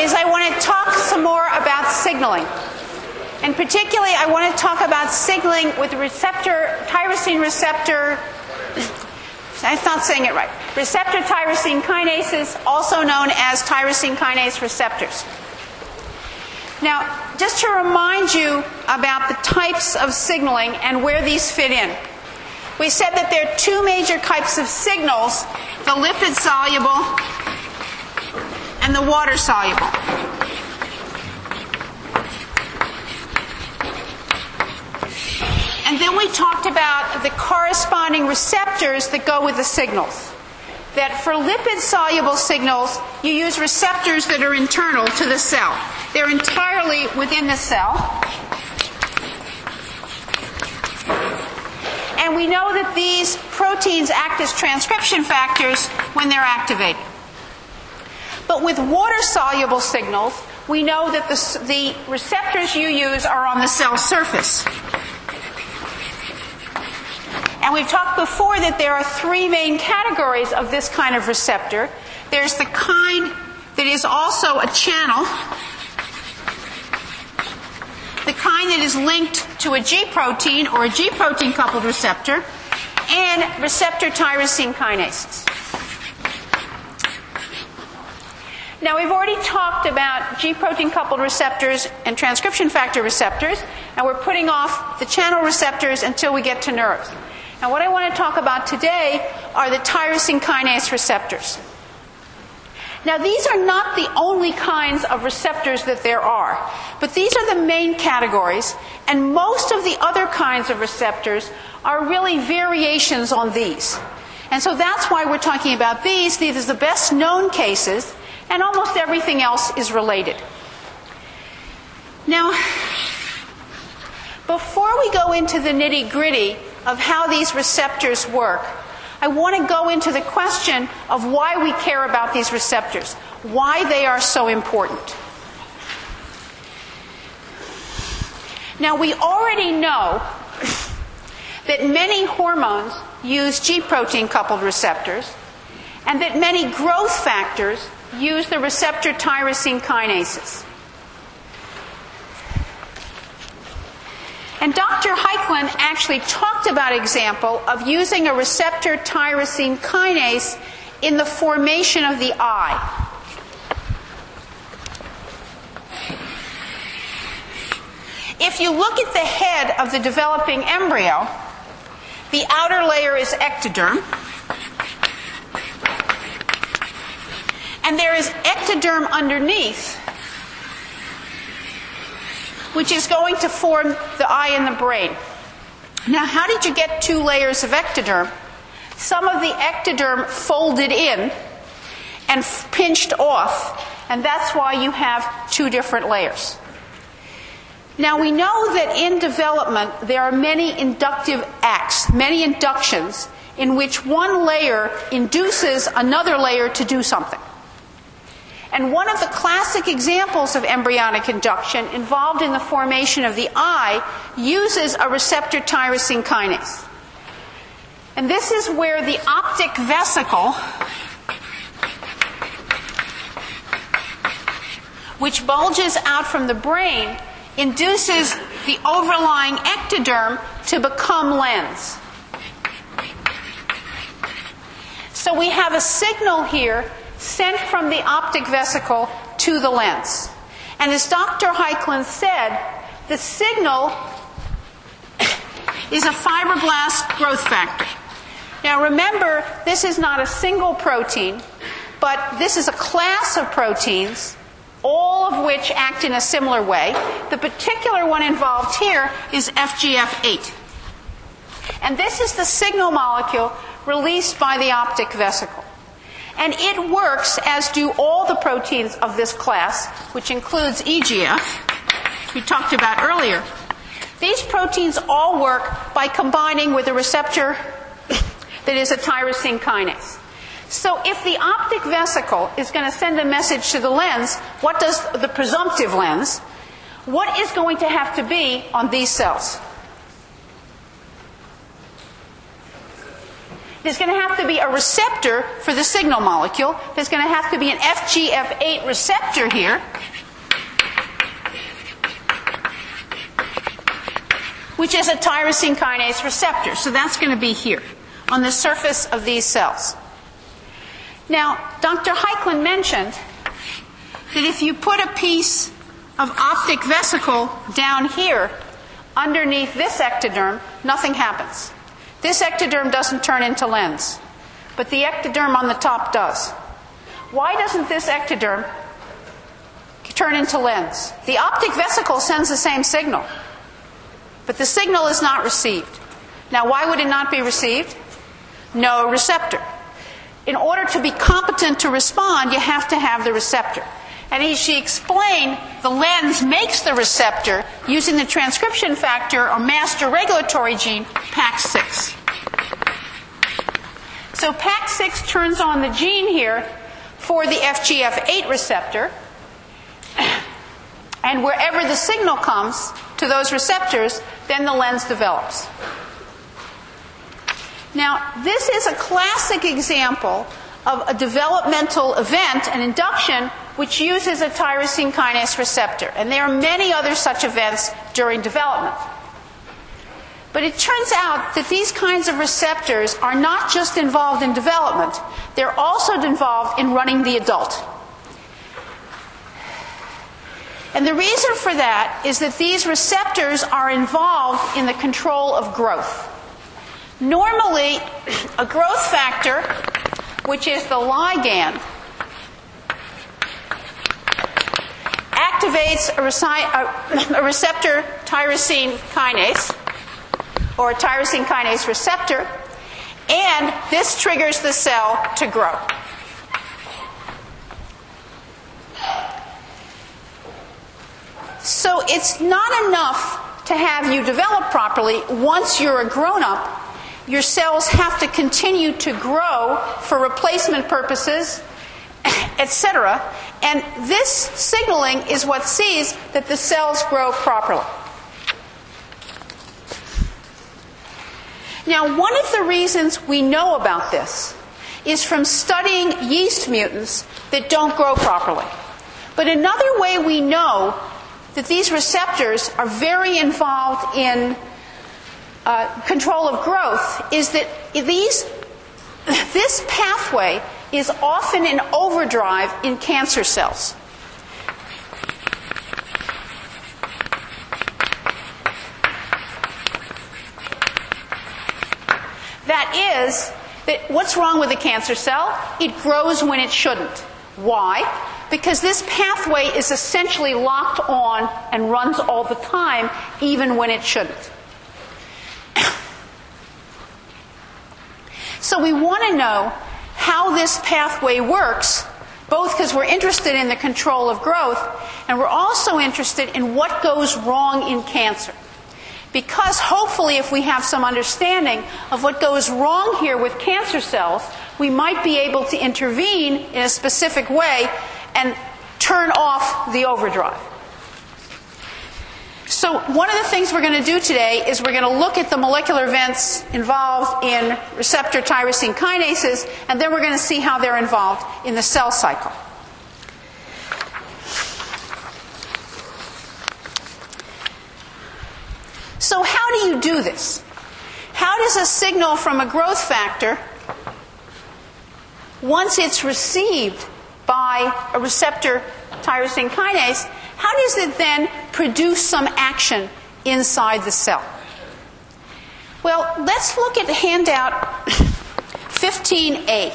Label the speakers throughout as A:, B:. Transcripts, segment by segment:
A: is I want to talk some more about signaling. And particularly, I want to talk about signaling with tyrosine receptor, I'm not saying it right, receptor tyrosine kinases, also known as tyrosine kinase receptors. Now, just to remind you about the types of signaling and where these fit in. We said that there are two major types of signals, the lipid-soluble and the water-soluble. And then we talked about the corresponding receptors that go with the signals. That for lipid-soluble signals, you use receptors that are internal to the cell. They're entirely within the cell. And we know that these proteins act as transcription factors when they're activated. But with water-soluble signals, we know that the receptors you use are on the cell surface. And we've talked before that there are three main categories of this kind of receptor. There's the kind that is also a channel, the kind that is linked to a G protein or a G protein coupled receptor, and receptor tyrosine kinases. Now, we've already talked about G protein coupled receptors and transcription factor receptors, and we're putting off the channel receptors until we get to nerves. Now, what I want to talk about today are the tyrosine kinase receptors. Now, these are not the only kinds of receptors that there are, but these are the main categories, and most of the other kinds of receptors are really variations on these. And so that's why we're talking about these. These are the best known cases, and almost everything else is related. Now, before we go into the nitty-gritty of how these receptors work, I want to go into the question of why we care about these receptors, why they are so important. Now, we already know that many hormones use G protein coupled receptors, and that many growth factors use the receptor tyrosine kinases. And Dr. Heiklin actually talked about an example of using a receptor tyrosine kinase in the formation of the eye. If you look at the head of the developing embryo, the outer layer is ectoderm, and there is ectoderm underneath, which is going to form the eye and the brain. Now, how did you get two layers of ectoderm? Some of the ectoderm folded in and pinched off, and that's why you have two different layers. Now, we know that in development there are many inductive acts, many inductions, in which one layer induces another layer to do something. And one of the classic examples of embryonic induction involved in the formation of the eye uses a receptor tyrosine kinase. And this is where the optic vesicle, which bulges out from the brain, induces the overlying ectoderm to become lens. So we have a signal here sent from the optic vesicle to the lens. And as Dr. Heiklin said, the signal is a fibroblast growth factor. Now remember, this is not a single protein, but this is a class of proteins, all of which act in a similar way. The particular one involved here is FGF8. And this is the signal molecule released by the optic vesicle. And it works, as do all the proteins of this class, which includes EGF, we talked about earlier. These proteins all work by combining with a receptor that is a tyrosine kinase. So if the optic vesicle is going to send a message to the lens, what does the presumptive lens, what is going to have to be on these cells? There's going to have to be a receptor for the signal molecule. There's going to have to be an FGF8 receptor here, which is a tyrosine kinase receptor. So that's going to be here on the surface of these cells. Now, Dr. Heiklund mentioned that if you put a piece of optic vesicle down here underneath this ectoderm, nothing happens. This ectoderm doesn't turn into lens, but the ectoderm on the top does. Why doesn't this ectoderm turn into lens? The optic vesicle sends the same signal, but the signal is not received. Now, why would it not be received? No receptor. In order to be competent to respond, you have to have the receptor. And as she explained, the lens makes the receptor using the transcription factor or master regulatory gene, PAX6. So PAX6 turns on the gene here for the FGF8 receptor, and wherever the signal comes to those receptors, then the lens develops. Now, this is a classic example of a developmental event, an induction, which uses a tyrosine kinase receptor. And there are many other such events during development. But it turns out that these kinds of receptors are not just involved in development, they're also involved in running the adult. And the reason for that is that these receptors are involved in the control of growth. Normally, a growth factor, which is the ligand, activates a receptor tyrosine kinase, or a tyrosine kinase receptor, and this triggers the cell to grow. So it's not enough to have you develop properly. Once you're a grown-up, your cells have to continue to grow for replacement purposes, etc. And this signaling is what sees that the cells grow properly. Now, one of the reasons we know about this is from studying yeast mutants that don't grow properly. But another way we know that these receptors are very involved in control of growth is that this pathway is often in overdrive in cancer cells. That is, that what's wrong with a cancer cell? It grows when it shouldn't. Why? Because this pathway is essentially locked on and runs all the time, even when it shouldn't. So we want to know how this pathway works, both because we're interested in the control of growth, and we're also interested in what goes wrong in cancer. Because hopefully if we have some understanding of what goes wrong here with cancer cells, we might be able to intervene in a specific way and turn off the overdrive. So one of the things we're going to do today is we're going to look at the molecular events involved in receptor tyrosine kinases, and then we're going to see how they're involved in the cell cycle. So how do you do this? How does a signal from a growth factor, once it's received by a receptor tyrosine kinase, how does it then produce some action inside the cell? Well, let's look at handout 15A.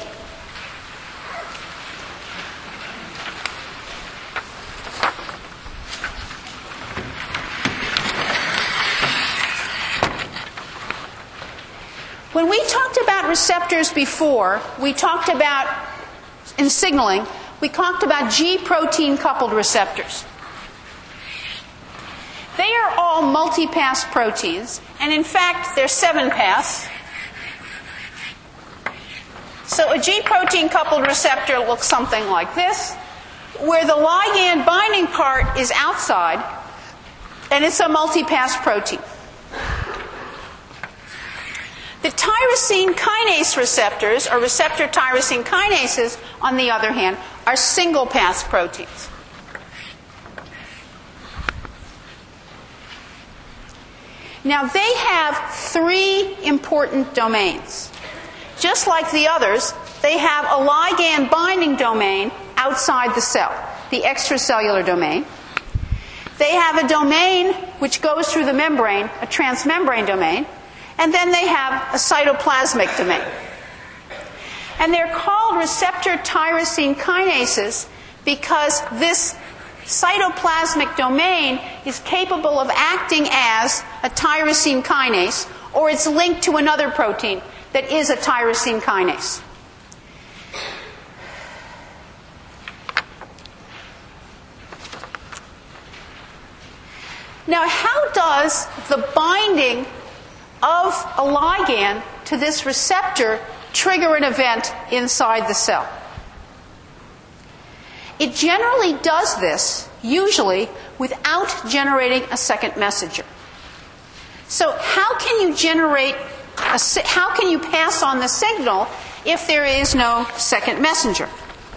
A: When we talked about receptors before, we talked about, in signaling, we talked about G protein coupled receptors. They are all multipass proteins, and in fact, they're 7-pass. So a G protein coupled receptor looks something like this, where the ligand binding part is outside, and it's a multipass protein. The tyrosine kinase receptors, or receptor tyrosine kinases, on the other hand, are single-pass proteins. Now, they have 3 important domains. Just like the others, they have a ligand binding domain outside the cell, the extracellular domain. They have a domain which goes through the membrane, a transmembrane domain, and then they have a cytoplasmic domain. And they're called receptor tyrosine kinases because this cytoplasmic domain is capable of acting as a tyrosine kinase, or it's linked to another protein that is a tyrosine kinase. Now, how does the binding of a ligand to this receptor trigger an event inside the cell? It generally does this, usually, without generating a second messenger. So how can you pass on the signal if there is no second messenger?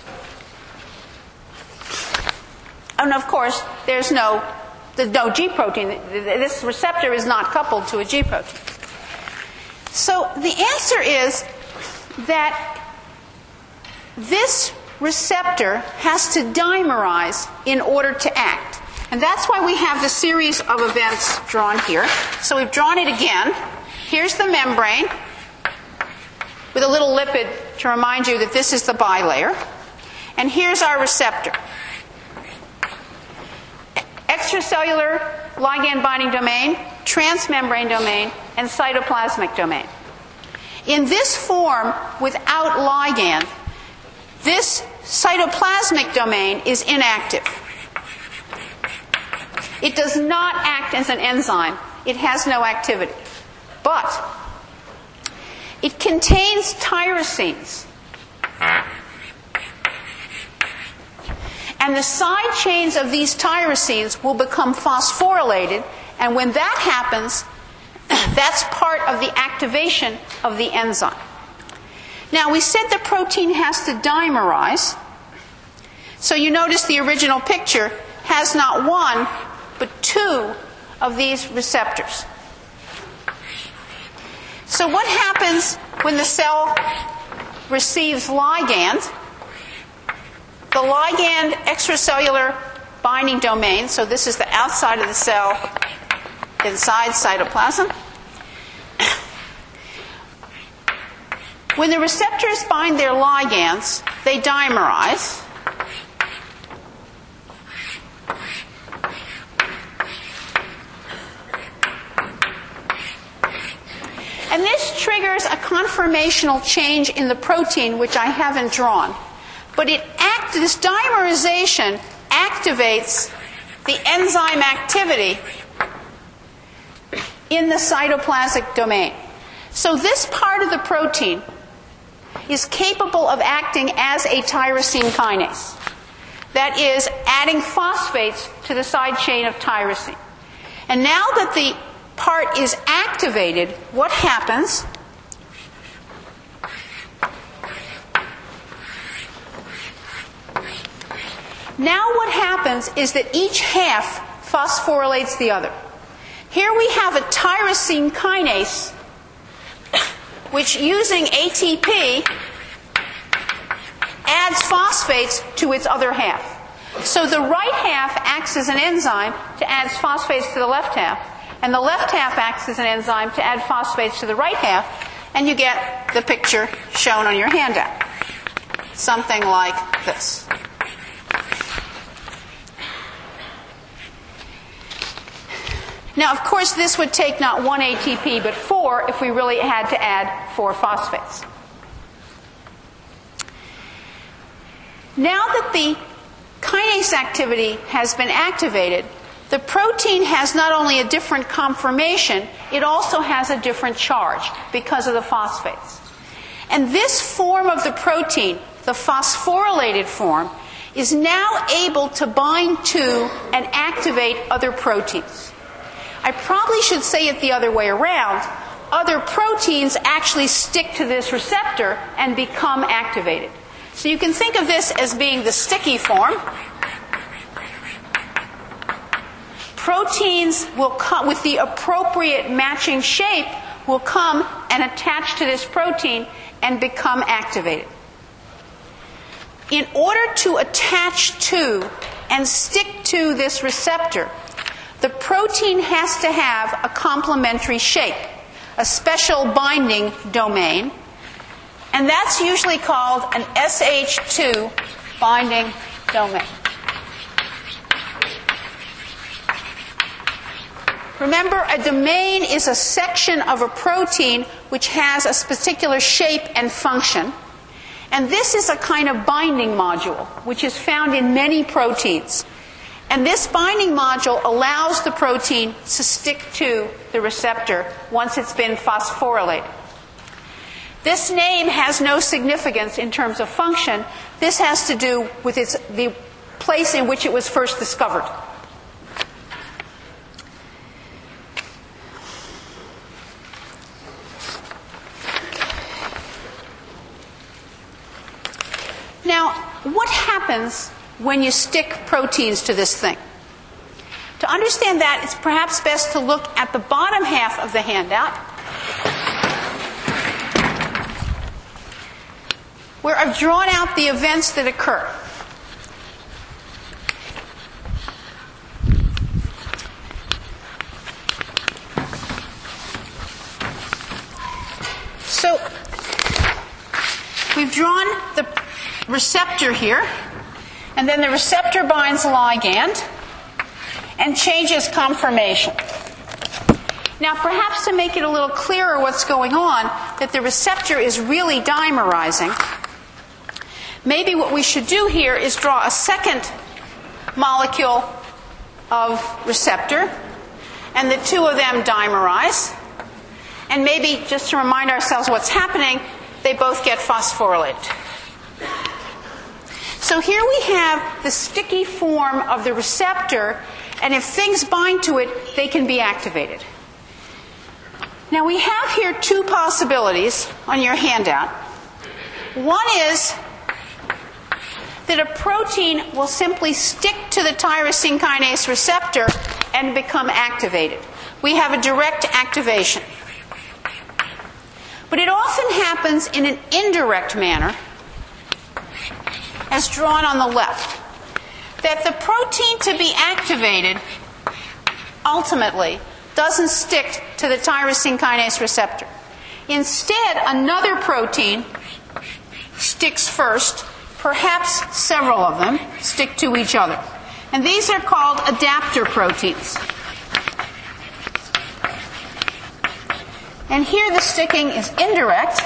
A: And of course, there's no G protein. This receptor is not coupled to a G protein. So the answer is that this receptor has to dimerize in order to act. And that's why we have the series of events drawn here. So we've drawn it again. Here's the membrane with a little lipid to remind you that this is the bilayer. And here's our receptor. Extracellular ligand binding domain, transmembrane domain, and cytoplasmic domain. In this form, without ligand, this cytoplasmic domain is inactive. It does not act as an enzyme. It has no activity. But it contains tyrosines. And the side chains of these tyrosines will become phosphorylated, and when that happens, that's part of the activation of the enzyme. Now, we said the protein has to dimerize. So you notice the original picture has not 1, but 2 of these receptors. So what happens when the cell receives ligand? The ligand extracellular binding domain, so this is the outside of the cell inside cytoplasm. When the receptors bind their ligands, they dimerize. And this triggers a conformational change in the protein, which I haven't drawn. But this dimerization activates the enzyme activity in the cytoplasmic domain. So this part of the protein is capable of acting as a tyrosine kinase. That is, adding phosphates to the side chain of tyrosine. And now that the part is activated, what happens? Now what happens is that each half phosphorylates the other. Here we have a tyrosine kinase which, using ATP, adds phosphates to its other half. So the right half acts as an enzyme to add phosphates to the left half, and the left half acts as an enzyme to add phosphates to the right half, and you get the picture shown on your handout. Something like this. Now, of course, this would take not 1 ATP, but 4 if we really had to add 4 phosphates. Now that the kinase activity has been activated, the protein has not only a different conformation, it also has a different charge because of the phosphates. And this form of the protein, the phosphorylated form, is now able to bind to and activate other proteins. I probably should say it the other way around. other proteins actually stick to this receptor and become activated. So you can think of this as being the sticky form. Proteins will come with the appropriate matching shape, will come and attach to this protein and become activated. In order to attach to and stick to this receptor, the protein has to have a complementary shape, a special binding domain, and that's usually called an SH2 binding domain. Remember, a domain is a section of a protein which has a particular shape and function. And this is a kind of binding module, which is found in many proteins. And this binding module allows the protein to stick to the receptor once it's been phosphorylated. This name has no significance in terms of function. This has to do with the place in which it was first discovered. Now, what happens when you stick proteins to this thing? To understand that, it's perhaps best to look at the bottom half of the handout, where I've drawn out the events that occur. So, we've drawn the receptor here, and then the receptor binds the ligand and changes conformation. Now, perhaps to make it a little clearer what's going on, that the receptor is really dimerizing, maybe what we should do here is draw a second molecule of receptor, and the two of them dimerize, and maybe just to remind ourselves what's happening, they both get phosphorylated. So here we have the sticky form of the receptor, and if things bind to it, they can be activated. Now we have here two possibilities on your handout. One is that a protein will simply stick to the tyrosine kinase receptor and become activated. We have a direct activation. But it often happens in an indirect manner, as drawn on the left, that the protein to be activated ultimately doesn't stick to the tyrosine kinase receptor. Instead, another protein sticks first, perhaps several of them stick to each other. And these are called adapter proteins. And here the sticking is indirect.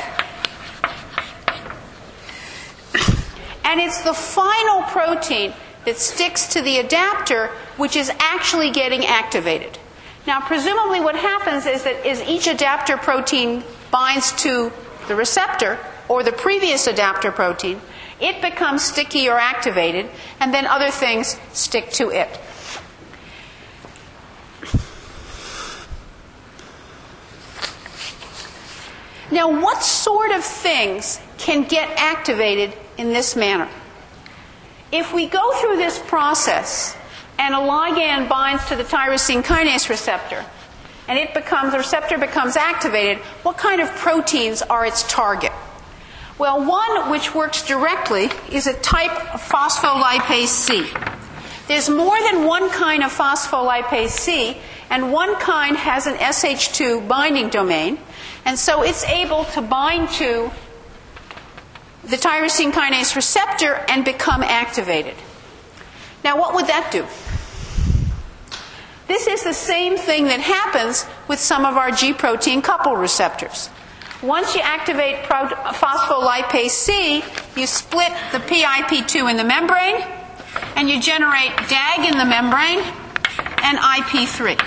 A: And it's the final protein that sticks to the adapter which is actually getting activated. Now, presumably what happens is that as each adapter protein binds to the receptor or the previous adapter protein, it becomes sticky or activated, and then other things stick to it. Now, what sort of things can get activated in this manner? If we go through this process and a ligand binds to the tyrosine kinase receptor and the receptor becomes activated, what kind of proteins are its target? Well, one which works directly is a type of phospholipase C. There's more than one kind of phospholipase C, and one kind has an SH2 binding domain, and so it's able to bind to the tyrosine kinase receptor and become activated. Now, what would that do? This is the same thing that happens with some of our G protein couple receptors. Once you activate phospholipase C, you split the PIP2 in the membrane, and you generate DAG in the membrane and IP3.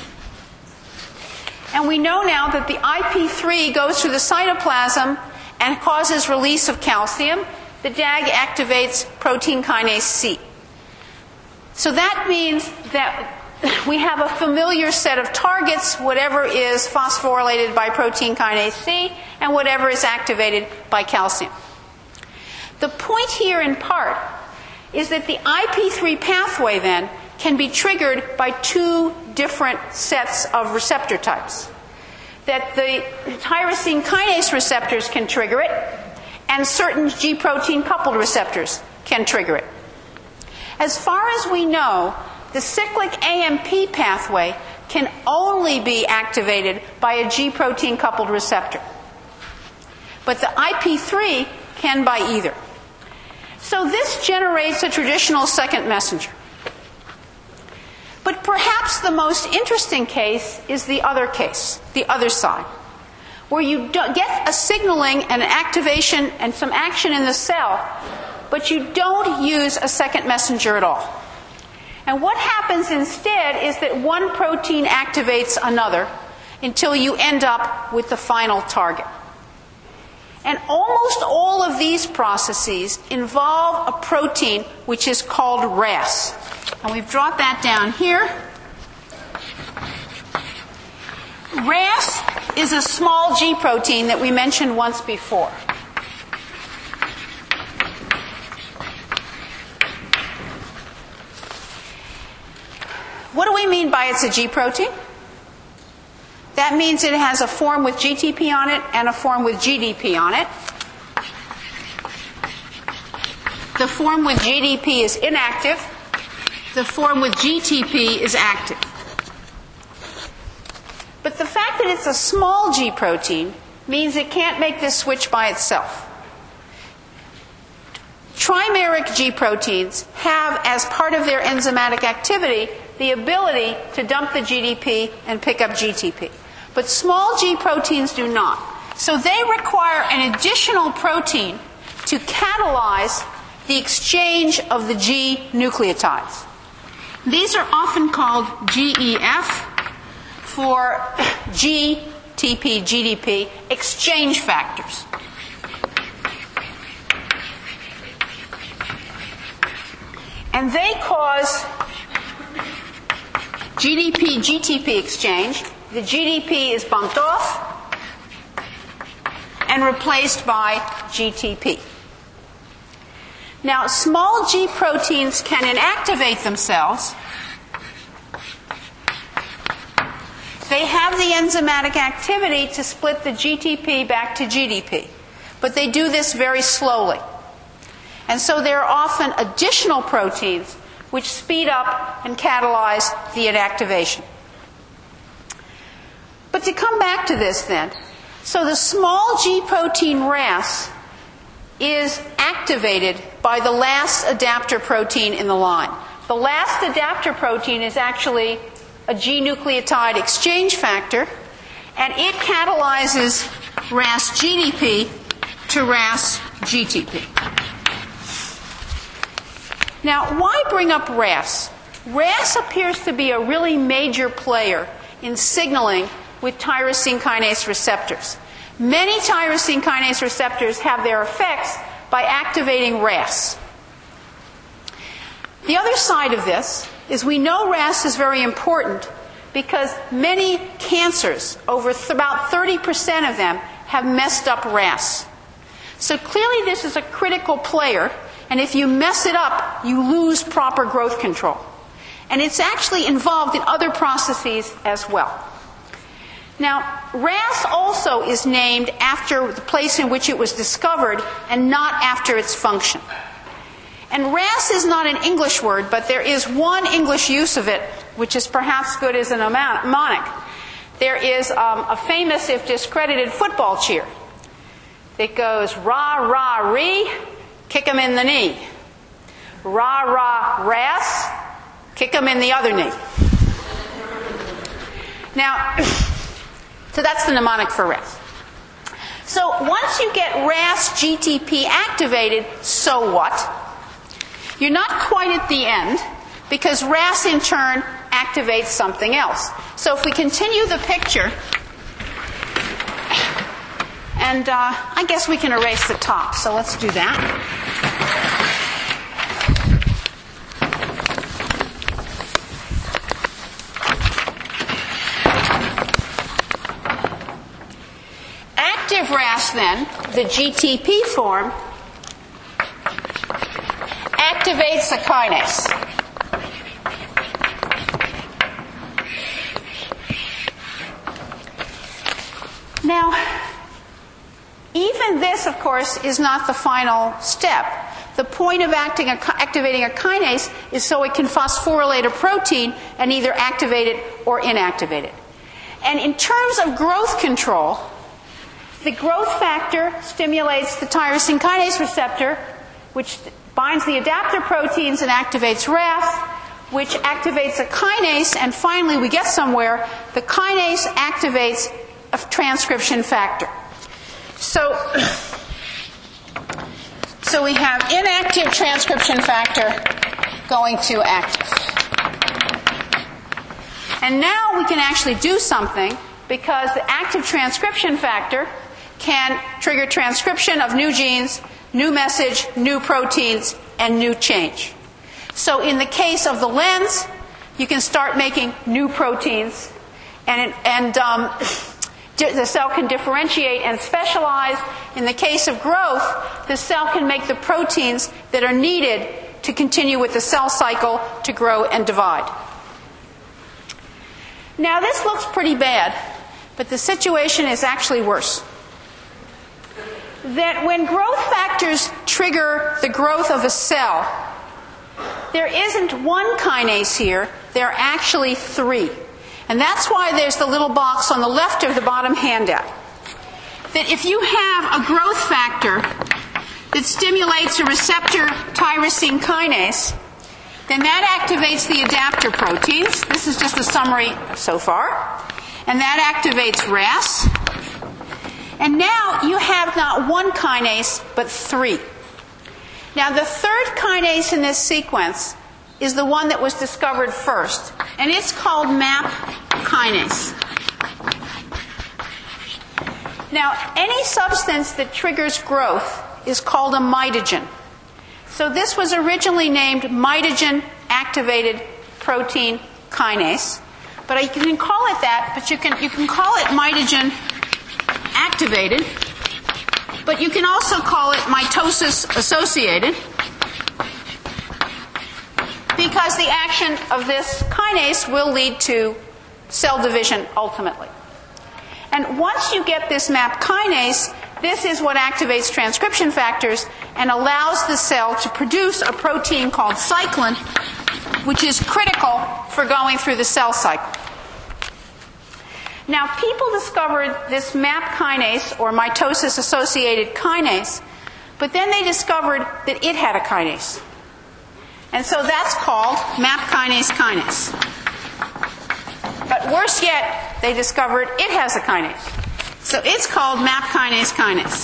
A: And we know now that the IP3 goes through the cytoplasm and causes release of calcium. The DAG activates protein kinase C. So that means that we have a familiar set of targets, whatever is phosphorylated by protein kinase C and whatever is activated by calcium. The point here in part is that the IP3 pathway then can be triggered by two different sets of receptor types. That the tyrosine kinase receptors can trigger it, and certain G protein coupled receptors can trigger it. As far as we know, the cyclic AMP pathway can only be activated by a G protein coupled receptor. But the IP3 can by either. So this generates a traditional second messenger. But perhaps the most interesting case is the other case, the other side, where you get a signaling and an activation and some action in the cell, but you don't use a second messenger at all. And what happens instead is that one protein activates another until you end up with the final target. And almost all of these processes involve a protein which is called RAS. And we've brought that down here. RAS is a small G protein that we mentioned once before. What do we mean by it's a G protein? That means it has a form with GTP on it and a form with GDP on it. The form with GDP is inactive. The form with GTP is active. But the fact that it's a small G protein means it can't make this switch by itself. Trimeric G proteins have, as part of their enzymatic activity, the ability to dump the GDP and pick up GTP. But small G proteins do not. So they require an additional protein to catalyze the exchange of the G nucleotides. These are often called GEF for GTP, GDP, exchange factors. And they cause GDP, GTP exchange. The GDP is bumped off and replaced by GTP. Now, small G proteins can inactivate themselves. They have the enzymatic activity to split the GTP back to GDP, but they do this very slowly. And so there are often additional proteins which speed up and catalyze the inactivation. But to come back to this then, so the small G protein RAS is activated by the last adapter protein in the line. The last adapter protein is actually a G nucleotide exchange factor, and it catalyzes RAS GDP to RAS GTP. Now, why bring up RAS? RAS appears to be a really major player in signaling with tyrosine kinase receptors. Many tyrosine kinase receptors have their effects by activating RAS. The other side of this is we know RAS is very important because many cancers, about 30% of them, have messed up RAS. So clearly this is a critical player, and if you mess it up, you lose proper growth control. And it's actually involved in other processes as well. Now, RAS also is named after the place in which it was discovered and not after its function. And RAS is not an English word, but there is one English use of it, which is perhaps good as a mnemonic. There is a famous, if discredited, football cheer. It goes, rah, rah, ree, kick 'em in the knee. Rah, rah, RAS, kick 'em in the other knee. Now, so that's the mnemonic for RAS. So once you get RAS GTP activated, so what? You're not quite at the end, because RAS in turn activates something else. So if we continue the picture, and I guess we can erase the top, so let's do that. active RAS then, the GTP form, activates a kinase. Now, even this, of course, is not the final step. The point of activating a kinase is so it can phosphorylate a protein and either activate it or inactivate it. And in terms of growth control, the growth factor stimulates the tyrosine kinase receptor, which binds the adapter proteins and activates RAS, which activates a kinase, and finally we get somewhere. The kinase activates a transcription factor. So we have inactive transcription factor going to active. And now we can actually do something, because the active transcription factor can trigger transcription of new genes, new message, new proteins, and new change. So in the case of the lens, you can start making new proteins, and the cell can differentiate and specialize. In the case of growth, the cell can make the proteins that are needed to continue with the cell cycle to grow and divide. Now, this looks pretty bad, but the situation is actually worse. That when growth factors trigger the growth of a cell, there isn't one kinase here, there are actually three. And that's why there's the little box on the left of the bottom handout. That if you have a growth factor that stimulates a receptor tyrosine kinase, then that activates the adapter proteins. This is just a summary so far. And that activates RAS. And now you have not one kinase, but three. Now the third kinase in this sequence is the one that was discovered first, and it's called MAP kinase. Now, any substance that triggers growth is called a mitogen. So this was originally named mitogen-activated protein kinase, but you can call it that, but you can call it mitogen-activated, but you can also call it mitosis-associated, because the action of this kinase will lead to cell division ultimately. And once you get this MAP kinase, this is what activates transcription factors and allows the cell to produce a protein called cyclin, which is critical for going through the cell cycle. Now, people discovered this MAP kinase, or mitosis-associated kinase, but then they discovered that it had a kinase. And so that's called MAP kinase. But worse yet, they discovered it has a kinase. So it's called MAP kinase.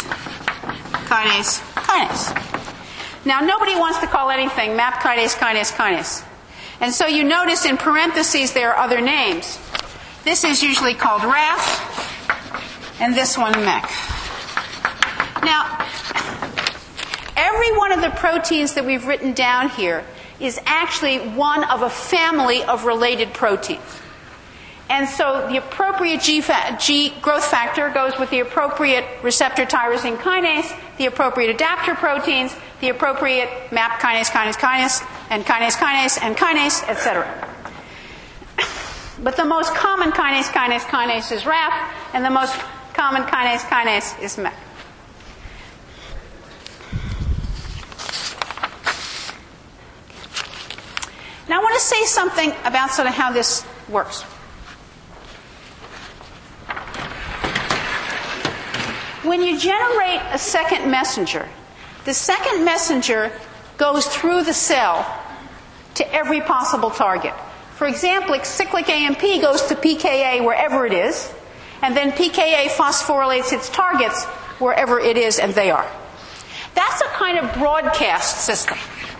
A: Now, nobody wants to call anything MAP kinase. And so you notice in parentheses there are other names. This is usually called RAF, and this one MEC. Now, every one of the proteins that we've written down here is actually one of a family of related proteins. And so the appropriate G growth factor goes with the appropriate receptor tyrosine kinase, the appropriate adapter proteins, the appropriate MAP kinase, and kinase, etc. But the most common kinase is RAF, and the most common kinase is MEC. Now I want to say something about sort of how this works. When you generate a second messenger, the second messenger goes through the cell to every possible target. For example, cyclic AMP goes to pKa wherever it is, and then pKa phosphorylates its targets wherever it is and they are. That's a kind of broadcast system.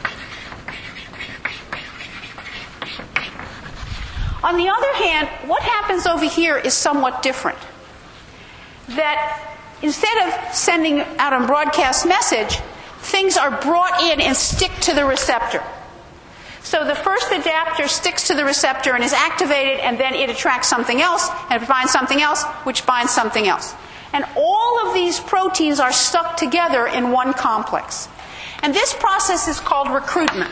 A: On the other hand, what happens over here is somewhat different. That instead of sending out a broadcast message, things are brought in and stick to the receptor. So the first adapter sticks to the receptor and is activated, and then it attracts something else, and it binds something else, which binds something else. And all of these proteins are stuck together in one complex. And this process is called recruitment.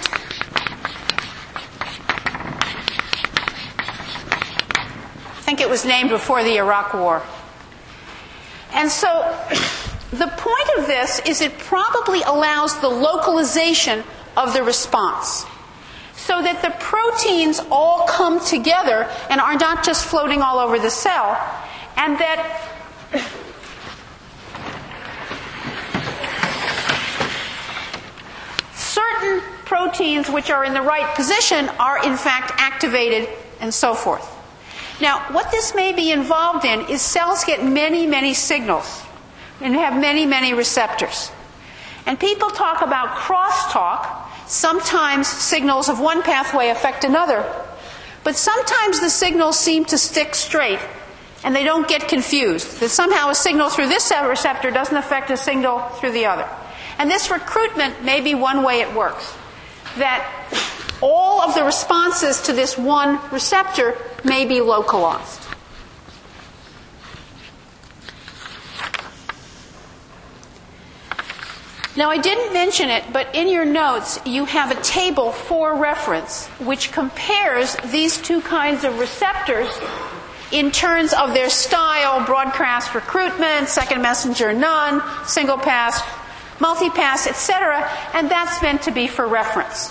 A: I think it was named before the Iraq War. And so the point of this is it probably allows the localization of the response, so that the proteins all come together and are not just floating all over the cell, and that certain proteins which are in the right position are in fact activated and so forth. Now, what this may be involved in is cells get many, many signals and have many, many receptors. And people talk about crosstalk. Sometimes signals of one pathway affect another, but sometimes the signals seem to stick straight and they don't get confused, that somehow a signal through this receptor doesn't affect a signal through the other. And this recruitment may be one way it works, that all of the responses to this one receptor may be localized. Now, I didn't mention it, but in your notes you have a table for reference which compares these two kinds of receptors in terms of their style: broadcast recruitment, second messenger none, single pass, multipass, etc., and that's meant to be for reference.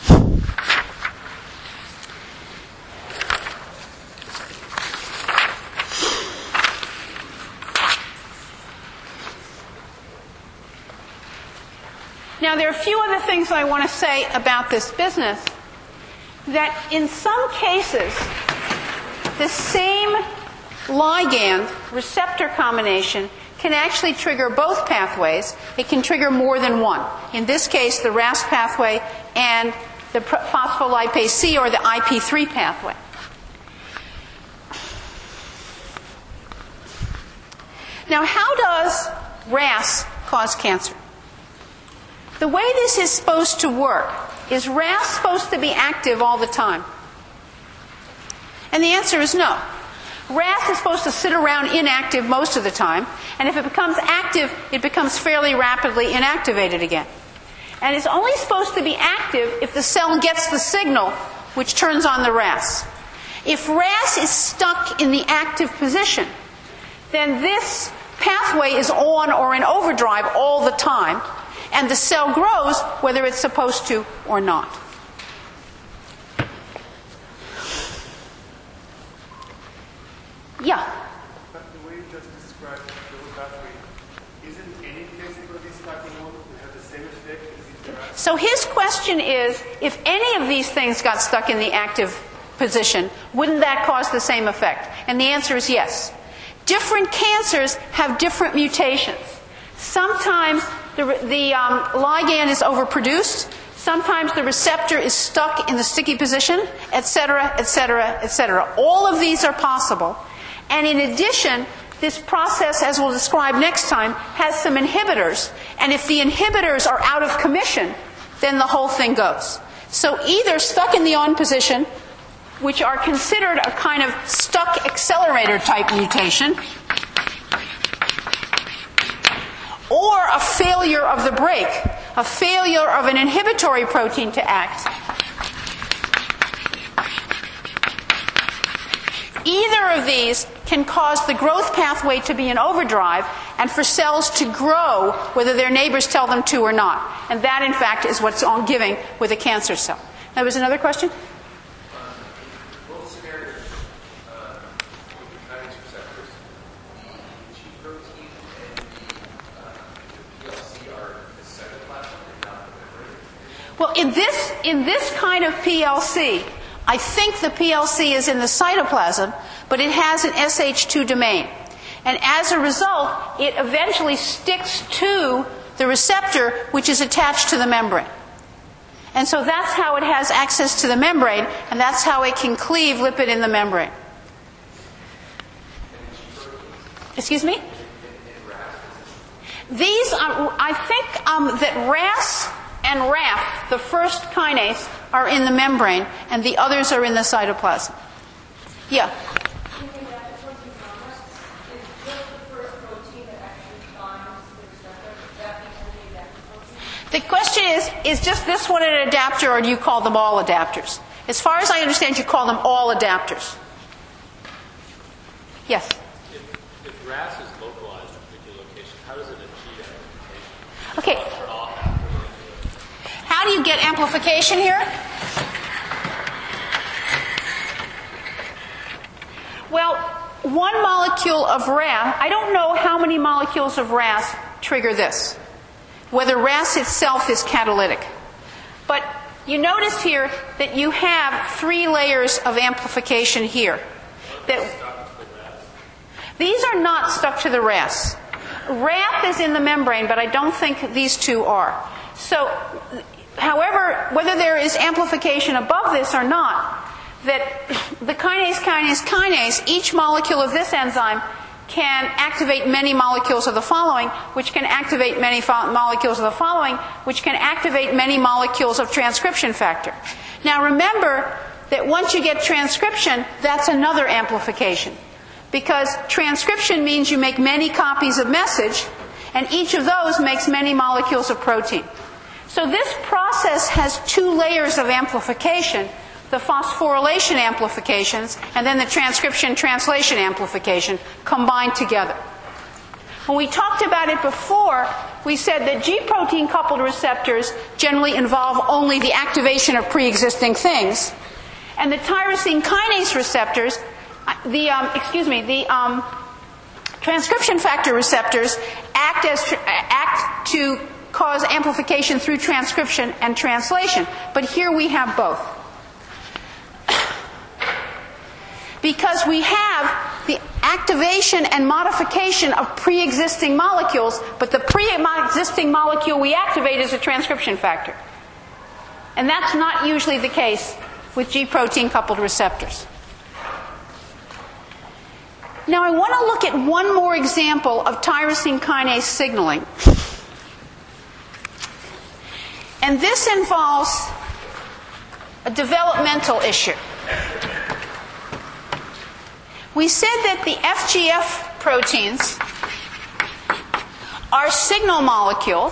A: Now, there are a few other things I want to say about this business. That in some cases, the same ligand receptor combination can actually trigger both pathways. It can trigger more than one. In this case, the RAS pathway and the phospholipase C, or the IP3 pathway. Now, how does RAS cause cancer? The way this is supposed to work is RAS supposed to be active all the time? And the answer is no. RAS is supposed to sit around inactive most of the time, and if it becomes active, it becomes fairly rapidly inactivated again. And it's only supposed to be active if the cell gets the signal which turns on the RAS. If RAS is stuck in the active position, then this pathway is on or in overdrive all the time, and the cell grows whether it's supposed to or not. Yeah?
B: But the way you just described the pathway, isn't any physical this type of mode to have the same effect as if there are?
A: So his question is, if any of these things got stuck in the active position, wouldn't that cause the same effect? And the answer is yes. Different cancers have different mutations. Sometimes the ligand is overproduced. Sometimes the receptor is stuck in the sticky position, etc., etc., etc. All of these are possible. And in addition, this process, as we'll describe next time, has some inhibitors. And if the inhibitors are out of commission, then the whole thing goes. So either stuck in the on position, which are considered a kind of stuck accelerator type mutation, or a failure of the brake, a failure of an inhibitory protein to act. Either of these can cause the growth pathway to be in overdrive and for cells to grow whether their neighbors tell them to or not. And that, in fact, is what's on giving with a cancer cell. There was another question?
C: Both scenarios, with the kinase receptors, the G protein and the PLC are the cytoplasm and not the membrane?
A: Well, in this kind of PLC, I think the PLC is in the cytoplasm, but it has an SH2 domain. And as a result, it eventually sticks to the receptor which is attached to the membrane. And so that's how it has access to the membrane, and that's how it can cleave lipid in the membrane. Excuse me? These are, I think that RAS and RAF, the first kinase, are in the membrane, and the others are in the cytoplasm. Yeah?
D: That protein complex is just the first protein
A: The question is just this one an adapter, or do you call them all adapters? As far as I understand, you call them all adapters. Yes?
D: If RAS is localized in a particular location, how does it achieve amplification?
A: Okay. How do you get amplification here? Well, one molecule of RAS, I don't know how many molecules of RAS trigger this, whether RAS itself is catalytic. But you notice here that you have 3 layers of amplification here. These are not stuck to the RAS. RAF is in the membrane, but I don't think these two are. So, however, whether there is amplification above this or not, that the kinase, each molecule of this enzyme can activate many molecules of the following, which can activate many molecules of the following, which can activate many molecules of transcription factor. Now remember that once you get transcription, that's another amplification. Because transcription means you make many copies of message, and each of those makes many molecules of protein. So this process has 2 layers of amplification, the phosphorylation amplifications, and then the transcription-translation amplification combined together. When we talked about it before, we said that G-protein coupled receptors generally involve only the activation of pre-existing things, and the tyrosine kinase receptors, the transcription factor receptors act to cause amplification through transcription and translation. But here we have both. Because we have the activation and modification of pre-existing molecules, but the pre-existing molecule we activate is a transcription factor. And that's not usually the case with G-protein coupled receptors. Now I want to look at one more example of tyrosine kinase signaling. And this involves a developmental issue. We said that the FGF proteins are signal molecules,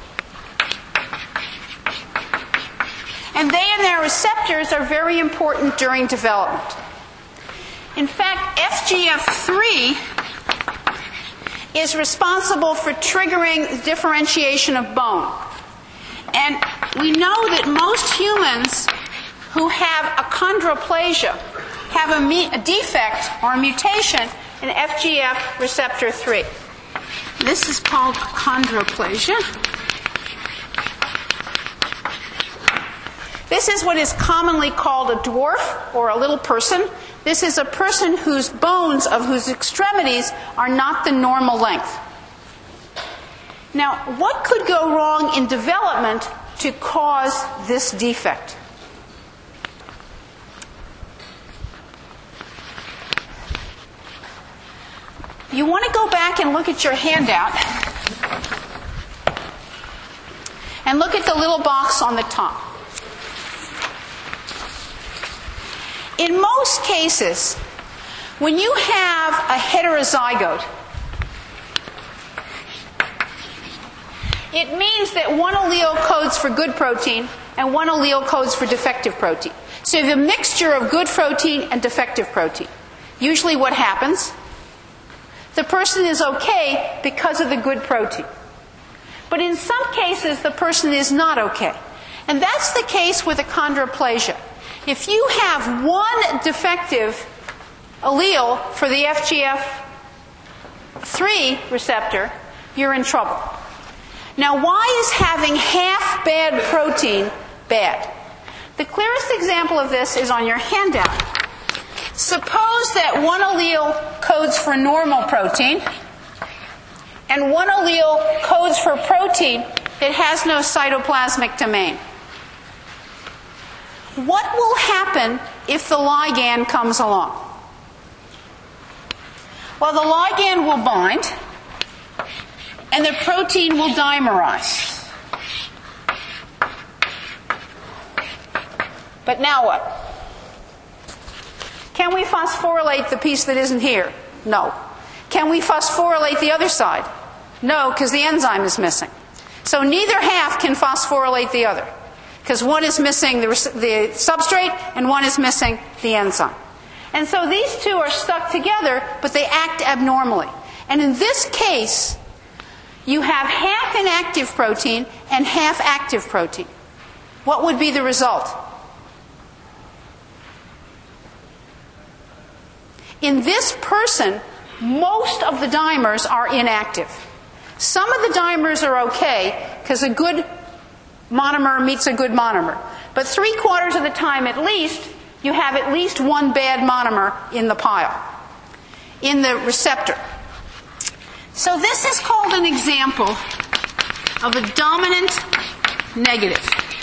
A: and they and their receptors are very important during development. In fact, FGF3 is responsible for triggering the differentiation of bone. And we know that most humans who have achondroplasia have a defect or a mutation in FGF receptor 3. This is called achondroplasia. This is what is commonly called a dwarf or a little person. This is a person whose bones of whose extremities are not the normal length. Now, what could go wrong in development to cause this defect? You want to go back and look at your handout and look at the little box on the top. In most cases, when you have a heterozygote, it means that one allele codes for good protein and one allele codes for defective protein. So you have a mixture of good protein and defective protein. Usually what happens? The person is okay because of the good protein. But in some cases, the person is not okay. And that's the case with achondroplasia. If you have one defective allele for the FGF3 receptor, you're in trouble. Now, why is having half bad protein bad? The clearest example of this is on your handout. Suppose that one allele codes for normal protein and one allele codes for protein that has no cytoplasmic domain. What will happen if the ligand comes along? Well, the ligand will bind and the protein will dimerize. But now what? Can we phosphorylate the piece that isn't here? No. Can we phosphorylate the other side? No, because the enzyme is missing. So neither half can phosphorylate the other, because one is missing the substrate and one is missing the enzyme. And so these two are stuck together, but they act abnormally. And in this case, you have half inactive protein and half active protein. What would be the result? In this person, most of the dimers are inactive. Some of the dimers are okay, because a good monomer meets a good monomer. But 3/4 of the time at least, you have at least one bad monomer in the pile, in the receptor. So this is called an example of a dominant negative.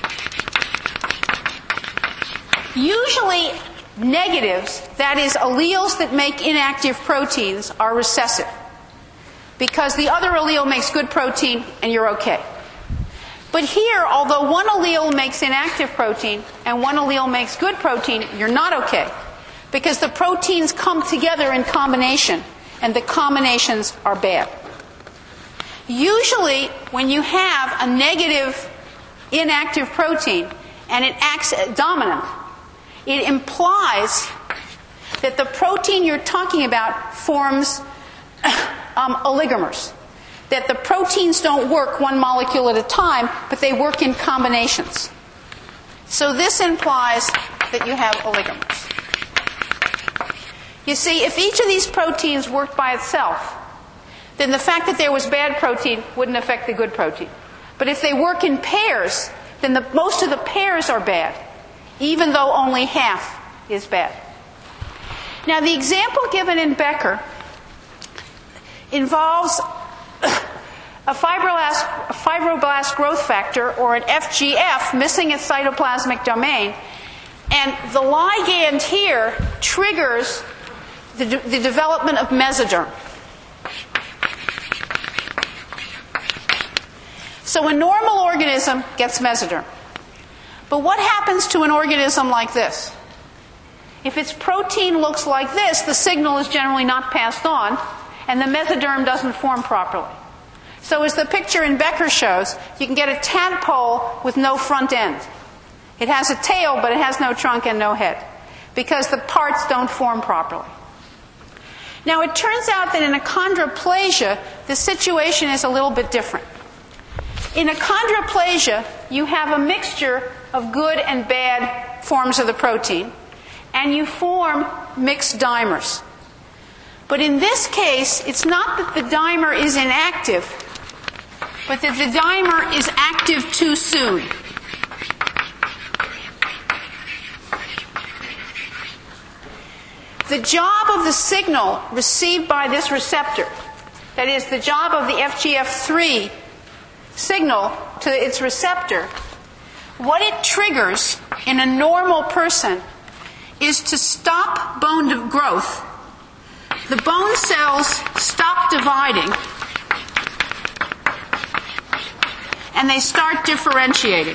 A: Usually negatives, that is alleles that make inactive proteins, are recessive, because the other allele makes good protein and you're okay. But here, although one allele makes inactive protein and one allele makes good protein, you're not okay, because the proteins come together in combination, and the combinations are bad. Usually, when you have a negative inactive protein and it acts dominant, it implies that the protein you're talking about forms oligomers. That the proteins don't work one molecule at a time, but they work in combinations. So this implies that you have oligomers. You see, if each of these proteins worked by itself, then the fact that there was bad protein wouldn't affect the good protein. But if they work in pairs, then most of the pairs are bad, even though only half is bad. Now, the example given in Becker involves a fibroblast growth factor, or an FGF, missing its cytoplasmic domain, and the ligand here triggers the development of mesoderm. So a normal organism gets mesoderm. But what happens to an organism like this? If its protein looks like this, the signal is generally not passed on, and the mesoderm doesn't form properly. So as the picture in Becker shows, you can get a tadpole with no front end. It has a tail, but it has no trunk and no head, because the parts don't form properly. Now, it turns out that in achondroplasia, the situation is a little bit different. In achondroplasia, you have a mixture of good and bad forms of the protein, and you form mixed dimers. But in this case, it's not that the dimer is inactive, but that the dimer is active too soon. The job of the signal received by this receptor, that is, the job of the FGF3 signal to its receptor, what it triggers in a normal person is to stop bone growth. The bone cells stop dividing, and they start differentiating.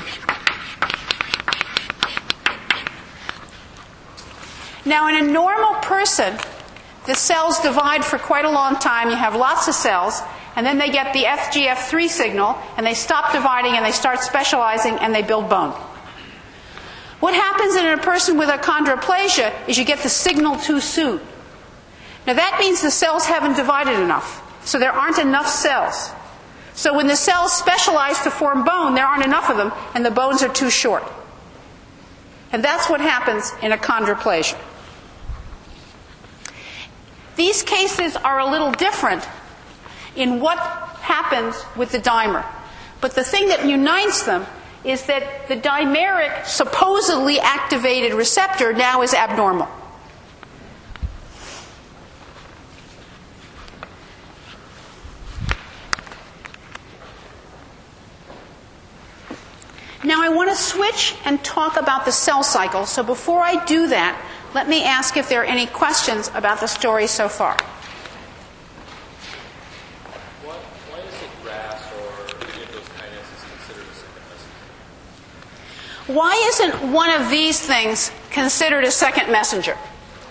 A: Now, in a normal person, the cells divide for quite a long time. You have lots of cells, and then they get the FGF3 signal, and they stop dividing, and they start specializing, and they build bone. What happens in a person with achondroplasia is you get the signal too soon. Now, that means the cells haven't divided enough, so there aren't enough cells. So when the cells specialize to form bone, there aren't enough of them, and the bones are too short. And that's what happens in achondroplasia. These cases are a little different in what happens with the dimer. But the thing that unites them is that the dimeric, supposedly activated receptor now is abnormal. Now I want to switch and talk about the cell cycle. So before I do that, let me ask if there are any questions about the story so far.
D: Why isn't RAS or any of those kinases considered a second messenger?
A: Why isn't one of these things considered a second messenger?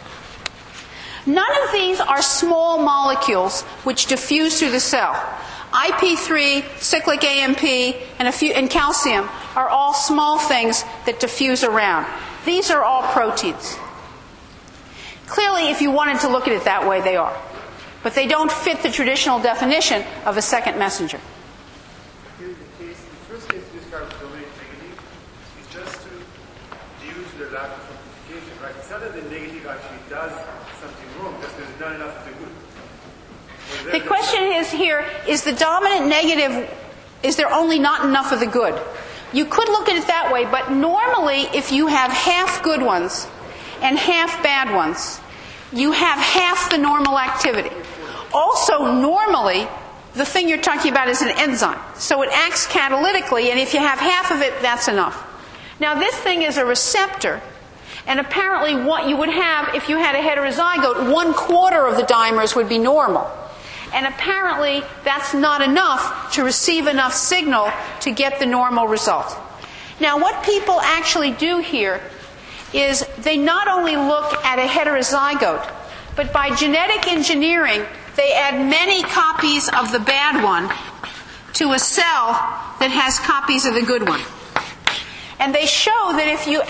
A: None of these are small molecules which diffuse through the cell. IP3, cyclic AMP, and calcium are all small things that diffuse around. These are all proteins. Clearly, if you wanted to look at it that way, they are. But they don't fit the traditional definition of a second messenger.
B: Here, the first case you described dominant negative is just to use the lack of amplification, right? It's not that the negative actually does something wrong, just there's not enough of the good.
A: The question is here, is the dominant negative, is there only not enough of the good? You could look at it that way, but normally if you have half good ones and half bad ones, you have half the normal activity. Also, normally, the thing you're talking about is an enzyme. So it acts catalytically, and if you have half of it, that's enough. Now, this thing is a receptor, and apparently what you would have if you had a heterozygote, 1/4 of the dimers would be normal. And apparently that's not enough to receive enough signal to get the normal result. Now, what people actually do here is they not only look at a heterozygote, but by genetic engineering, they add many copies of the bad one to a cell that has copies of the good one. And they show that if you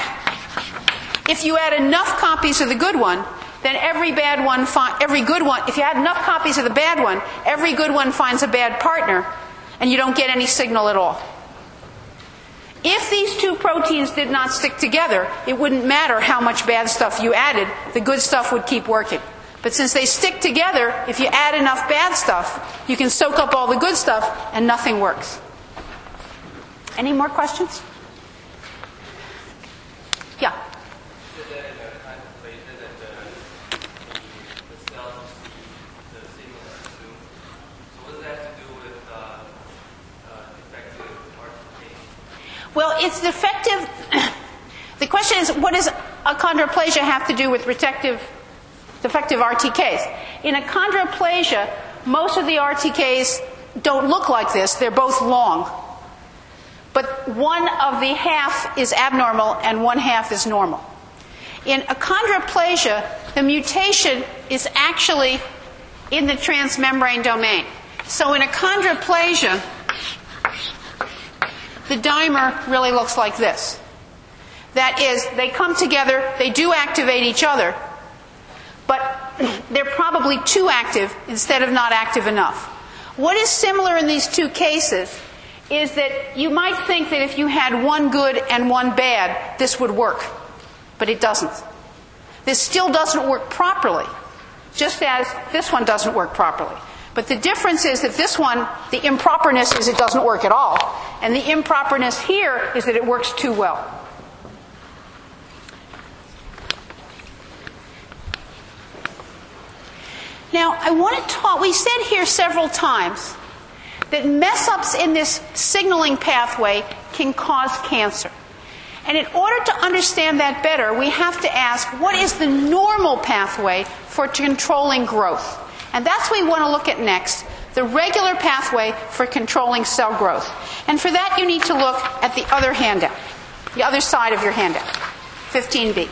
A: add enough copies of the good one, then every good one, if you add enough copies of the bad one, every good one finds a bad partner, and you don't get any signal at all. If these two proteins did not stick together, it wouldn't matter how much bad stuff you added, the good stuff would keep working. But since they stick together, if you add enough bad stuff, you can soak up all the good stuff, and nothing works. Any more questions? Yeah. Well, it's defective. The question is, what does achondroplasia have to do with defective RTKs? In achondroplasia, most of the RTKs don't look like this. They're both long. But one of the half is abnormal and one half is normal. In achondroplasia, the mutation is actually in the transmembrane domain. So in achondroplasia, the dimer really looks like this. That is, they come together, they do activate each other, but they're probably too active instead of not active enough. What is similar in these two cases is that you might think that if you had one good and one bad, this would work. But it doesn't. This still doesn't work properly, just as this one doesn't work properly. But the difference is that this one, the improperness is it doesn't work at all. And the improperness here is that it works too well. Now, I want to talk, we said here several times that mess-ups in this signaling pathway can cause cancer. And in order to understand that better, we have to ask, what is the normal pathway for controlling growth? And that's what we want to look at next, the regular pathway for controlling cell growth. And for that, you need to look at the other handout, the other side of your handout, 15b.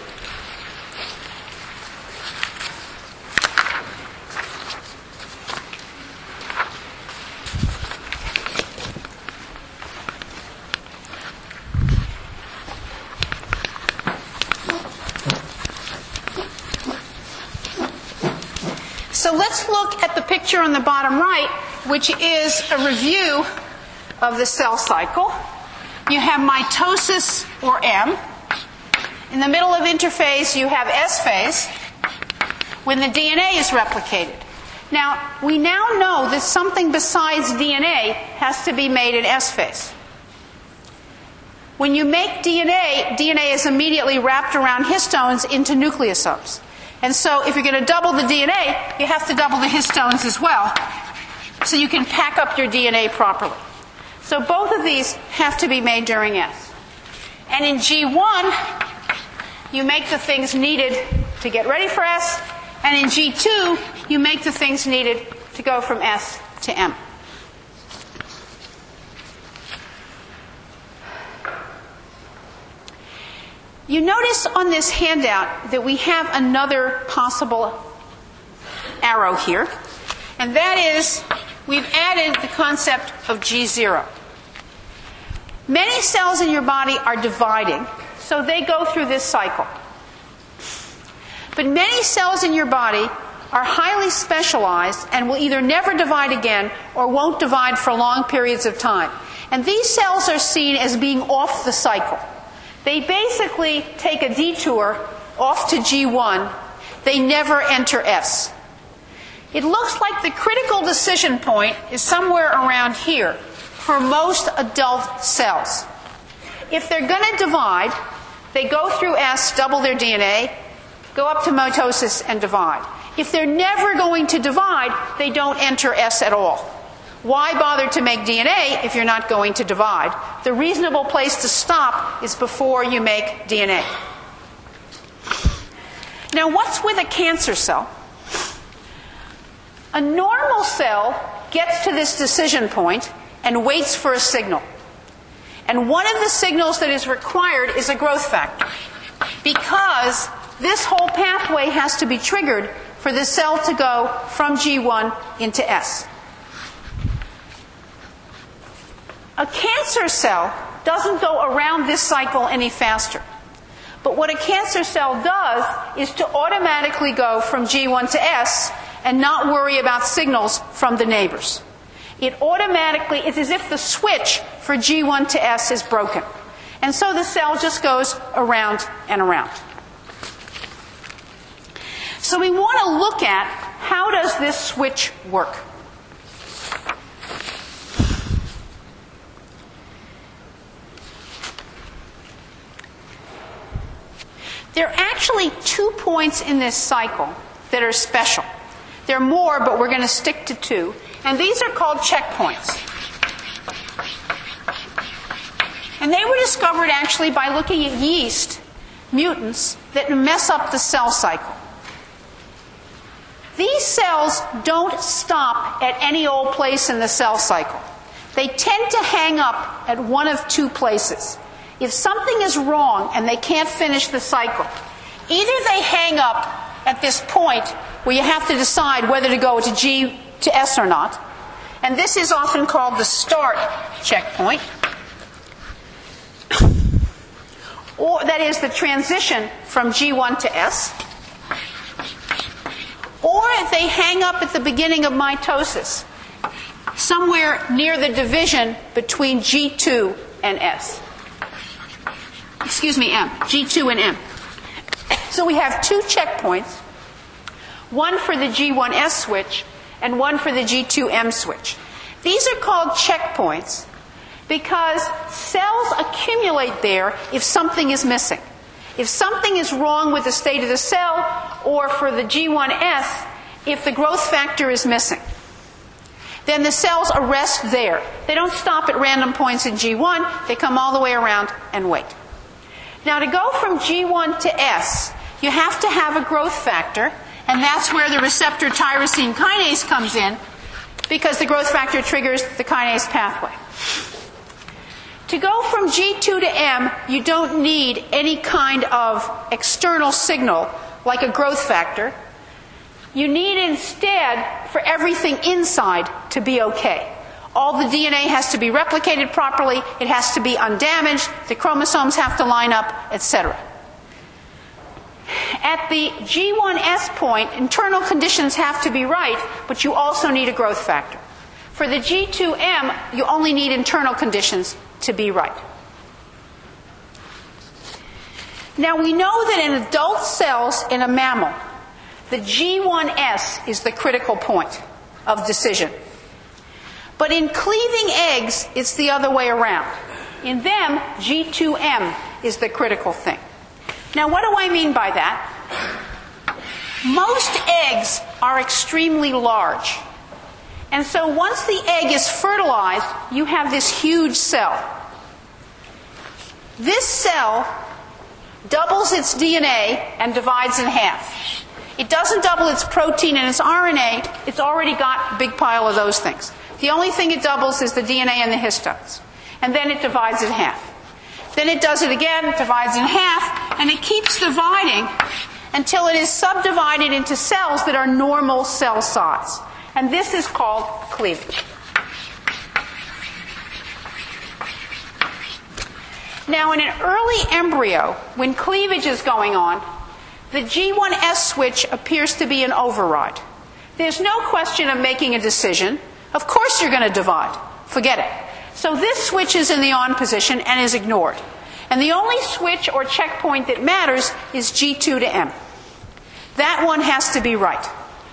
A: So let's look at the picture on the bottom right, which is a review of the cell cycle. You have mitosis, or M. In the middle of interphase, you have S phase, when the DNA is replicated. Now, we now know that something besides DNA has to be made in S phase. When you make DNA, DNA is immediately wrapped around histones into nucleosomes. And so if you're going to double the DNA, you have to double the histones as well, so you can pack up your DNA properly. So both of these have to be made during S. And in G1, you make the things needed to get ready for S, and in G2, you make the things needed to go from S to M. You notice on this handout that we have another possible arrow here, and that is we've added the concept of G0. Many cells in your body are dividing, so they go through this cycle. But many cells in your body are highly specialized and will either never divide again or won't divide for long periods of time. And these cells are seen as being off the cycle. They basically take a detour off to G1. They never enter S. It looks like the critical decision point is somewhere around here for most adult cells. If they're going to divide, they go through S, double their DNA, go up to mitosis, and divide. If they're never going to divide, they don't enter S at all. Why bother to make DNA if you're not going to divide? The reasonable place to stop is before you make DNA. Now, what's with a cancer cell? A normal cell gets to this decision point and waits for a signal. And one of the signals that is required is a growth factor, because this whole pathway has to be triggered for the cell to go from G1 into S. A cancer cell doesn't go around this cycle any faster. But what a cancer cell does is to automatically go from G1 to S and not worry about signals from the neighbors. It's as if the switch for G1 to S is broken. And so the cell just goes around and around. So we want to look at how does this switch work. There are actually 2 points in this cycle that are special. There are more, but we're going to stick to 2. And these are called checkpoints. And they were discovered actually by looking at yeast mutants that mess up the cell cycle. These cells don't stop at any old place in the cell cycle. They tend to hang up at one of 2 places. If something is wrong and they can't finish the cycle, either they hang up at this point where you have to decide whether to go to G to S or not, and this is often called the start checkpoint, or that is the transition from G1 to S, or if they hang up at the beginning of mitosis, somewhere near the division between G2 and S. M, G2 and M. So we have 2 checkpoints, one for the G1S switch and one for the G2M switch. These are called checkpoints because cells accumulate there if something is missing. If something is wrong with the state of the cell, or for the G1S, if the growth factor is missing, then the cells arrest there. They don't stop at random points in G1, they come all the way around and wait. Now, to go from G1 to S, you have to have a growth factor, and that's where the receptor tyrosine kinase comes in, because the growth factor triggers the kinase pathway. To go from G2 to M, you don't need any kind of external signal like a growth factor. You need instead for everything inside to be okay. All the DNA has to be replicated properly, it has to be undamaged, the chromosomes have to line up, etc. At the G1S point, internal conditions have to be right, but you also need a growth factor. For the G2M, you only need internal conditions to be right. Now, we know that in adult cells in a mammal, the G1S is the critical point of decision. But in cleaving eggs, it's the other way around. In them, G2M is the critical thing. Now, what do I mean by that? Most eggs are extremely large. And so once the egg is fertilized, you have this huge cell. This cell doubles its DNA and divides in half. It doesn't double its protein and its RNA. It's already got a big pile of those things. The only thing it doubles is the DNA and the histones. And then it divides in half. Then it does it again, divides in half, and it keeps dividing until it is subdivided into cells that are normal cell size. And this is called cleavage. Now, in an early embryo, when cleavage is going on, the G1S switch appears to be an override. There's no question of making a decision. Of course you're going to divide. Forget it. So this switch is in the on position and is ignored. And the only switch or checkpoint that matters is G2 to M. That one has to be right.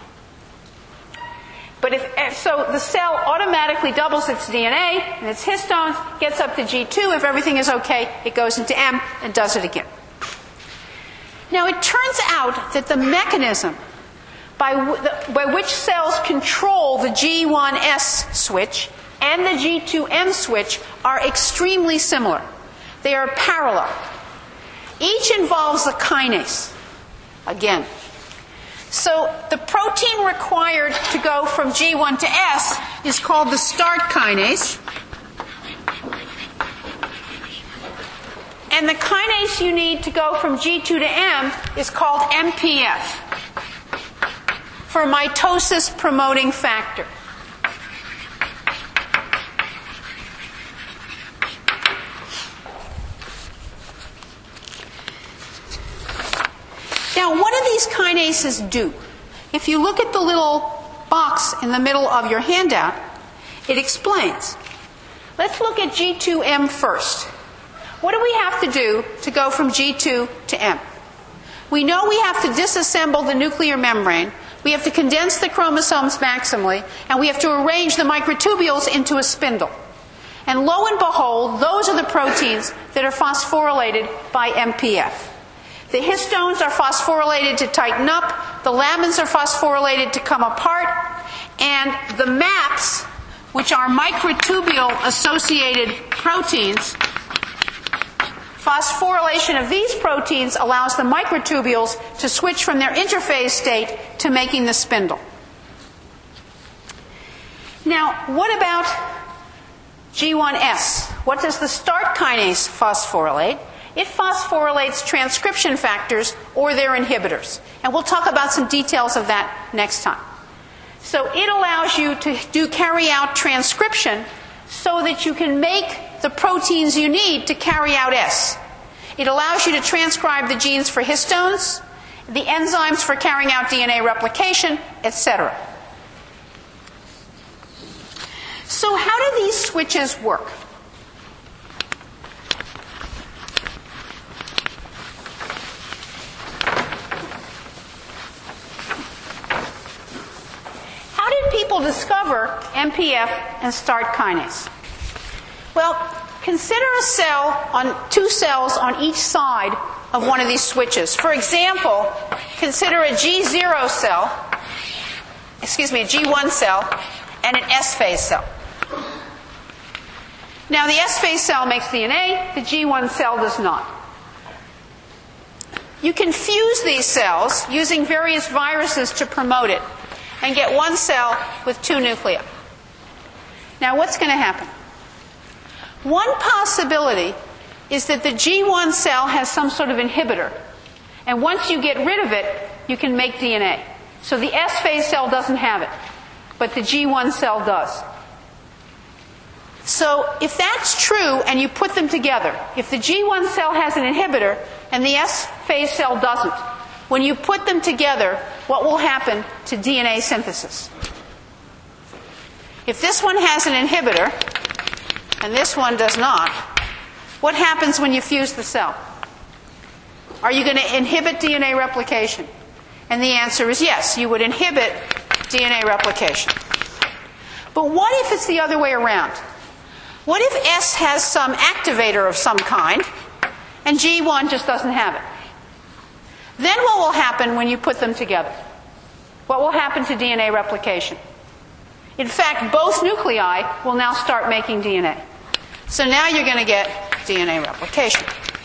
A: But so the cell automatically doubles its DNA and its histones, gets up to G2. If everything is okay, it goes into M and does it again. Now, it turns out that the mechanism by which cells control the G1S switch and the G2M switch are extremely similar. They are parallel. Each involves a kinase. Again. So the protein required to go from G1 to S is called the start kinase. And the kinase you need to go from G2 to M is called MPF, for mitosis promoting factor. Now, what do these kinases do? If you look at the little box in the middle of your handout, it explains. Let's look at G2M first. What do we have to do to go from G2 to M? We know we have to disassemble the nuclear membrane, we have to condense the chromosomes maximally, and we have to arrange the microtubules into a spindle. And lo and behold, those are the proteins that are phosphorylated by MPF. The histones are phosphorylated to tighten up, the lamins are phosphorylated to come apart, and the MAPs, which are microtubule-associated proteins, phosphorylation of these proteins allows the microtubules to switch from their interphase state to making the spindle. Now, what about G1S? What does the start kinase phosphorylate? It phosphorylates transcription factors or their inhibitors. And we'll talk about some details of that next time. So it allows you to carry out transcription so that you can make the proteins you need to carry out S. It allows you to transcribe the genes for histones, the enzymes for carrying out DNA replication, etc. So how do these switches work? How did people discover MPF and start kinase? Well, consider a cell two cells on each side of one of these switches. For example, consider a G0 cell, a G1 cell, and an S-phase cell. Now, the S-phase cell makes DNA, the G1 cell does not. You can fuse these cells using various viruses to promote it and get one cell with two nuclei. Now, what's going to happen? One possibility is that the G1 cell has some sort of inhibitor, and once you get rid of it, you can make DNA. So the S-phase cell doesn't have it, but the G1 cell does. So if that's true and you put them together, if the G1 cell has an inhibitor and the S-phase cell doesn't, when you put them together, what will happen to DNA synthesis? If this one has an inhibitor and this one does not, what happens when you fuse the cell? Are you going to inhibit DNA replication? And the answer is yes, you would inhibit DNA replication. But what if it's the other way around? What if S has some activator of some kind and G1 just doesn't have it? Then what will happen when you put them together? What will happen to DNA replication? In fact, both nuclei will now start making DNA. So now you're going to get DNA replication.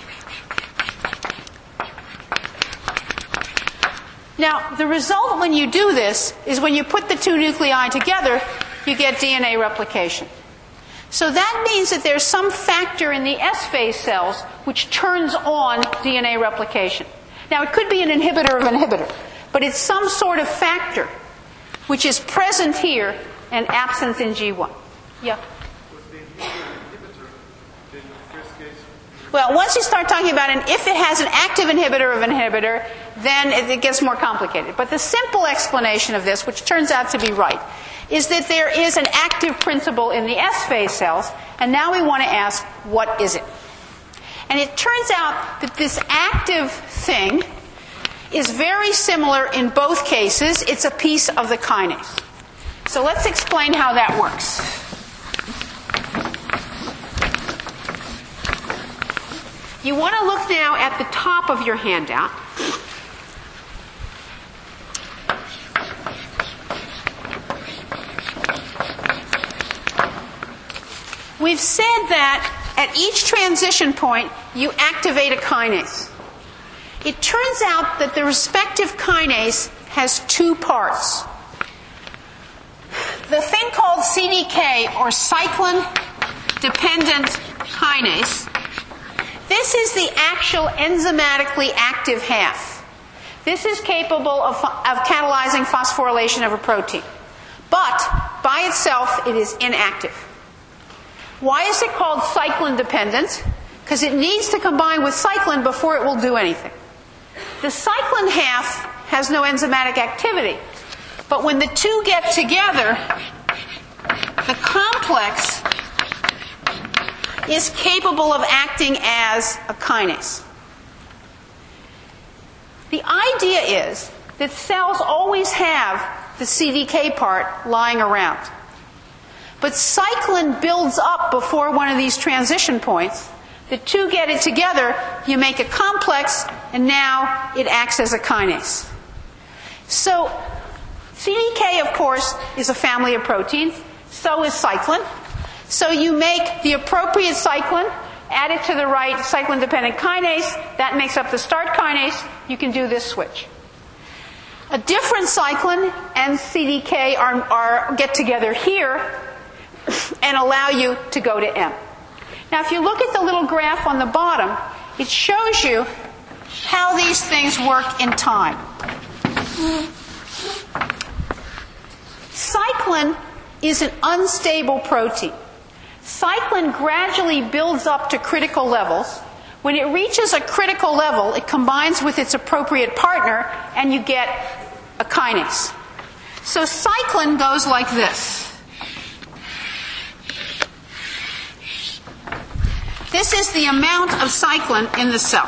A: Now, the result when you do this is when you put the two nuclei together, you get DNA replication. So that means that there's some factor in the S-phase cells which turns on DNA replication. Now, it could be an inhibitor of an inhibitor, but it's some sort of factor which is present here and absence in G1. Yeah.
B: Was the inhibitor in the first case?
A: Well, once you start talking about if it has an active inhibitor of an inhibitor, then it gets more complicated. But the simple explanation of this, which turns out to be right, is that there is an active principle in the S phase cells, and now we want to ask, what is it? And it turns out that this active thing is very similar in both cases. It's a piece of the kinase. So let's explain how that works. You want to look now at the top of your handout. We've said that at each transition point, you activate a kinase. It turns out that the respective kinase has two parts. The thing called CDK, or cyclin-dependent kinase, this is the actual enzymatically active half. This is capable of catalyzing phosphorylation of a protein. But by itself, it is inactive. Why is it called cyclin-dependent? Because it needs to combine with cyclin before it will do anything. The cyclin half has no enzymatic activity. But when the two get together, the complex is capable of acting as a kinase. The idea is that cells always have the CDK part lying around. But cyclin builds up before one of these transition points. The two get it together, you make a complex, and now it acts as a kinase. So CDK, of course, is a family of proteins. So is cyclin. So you make the appropriate cyclin, add it to the right cyclin-dependent kinase. That makes up the start kinase. You can do this switch. A different cyclin and CDK get together here and allow you to go to M. Now, if you look at the little graph on the bottom, it shows you how these things work in time. Cyclin is an unstable protein. Cyclin gradually builds up to critical levels. When it reaches a critical level, it combines with its appropriate partner, and you get a kinase. So cyclin goes like this. This is the amount of cyclin in the cell.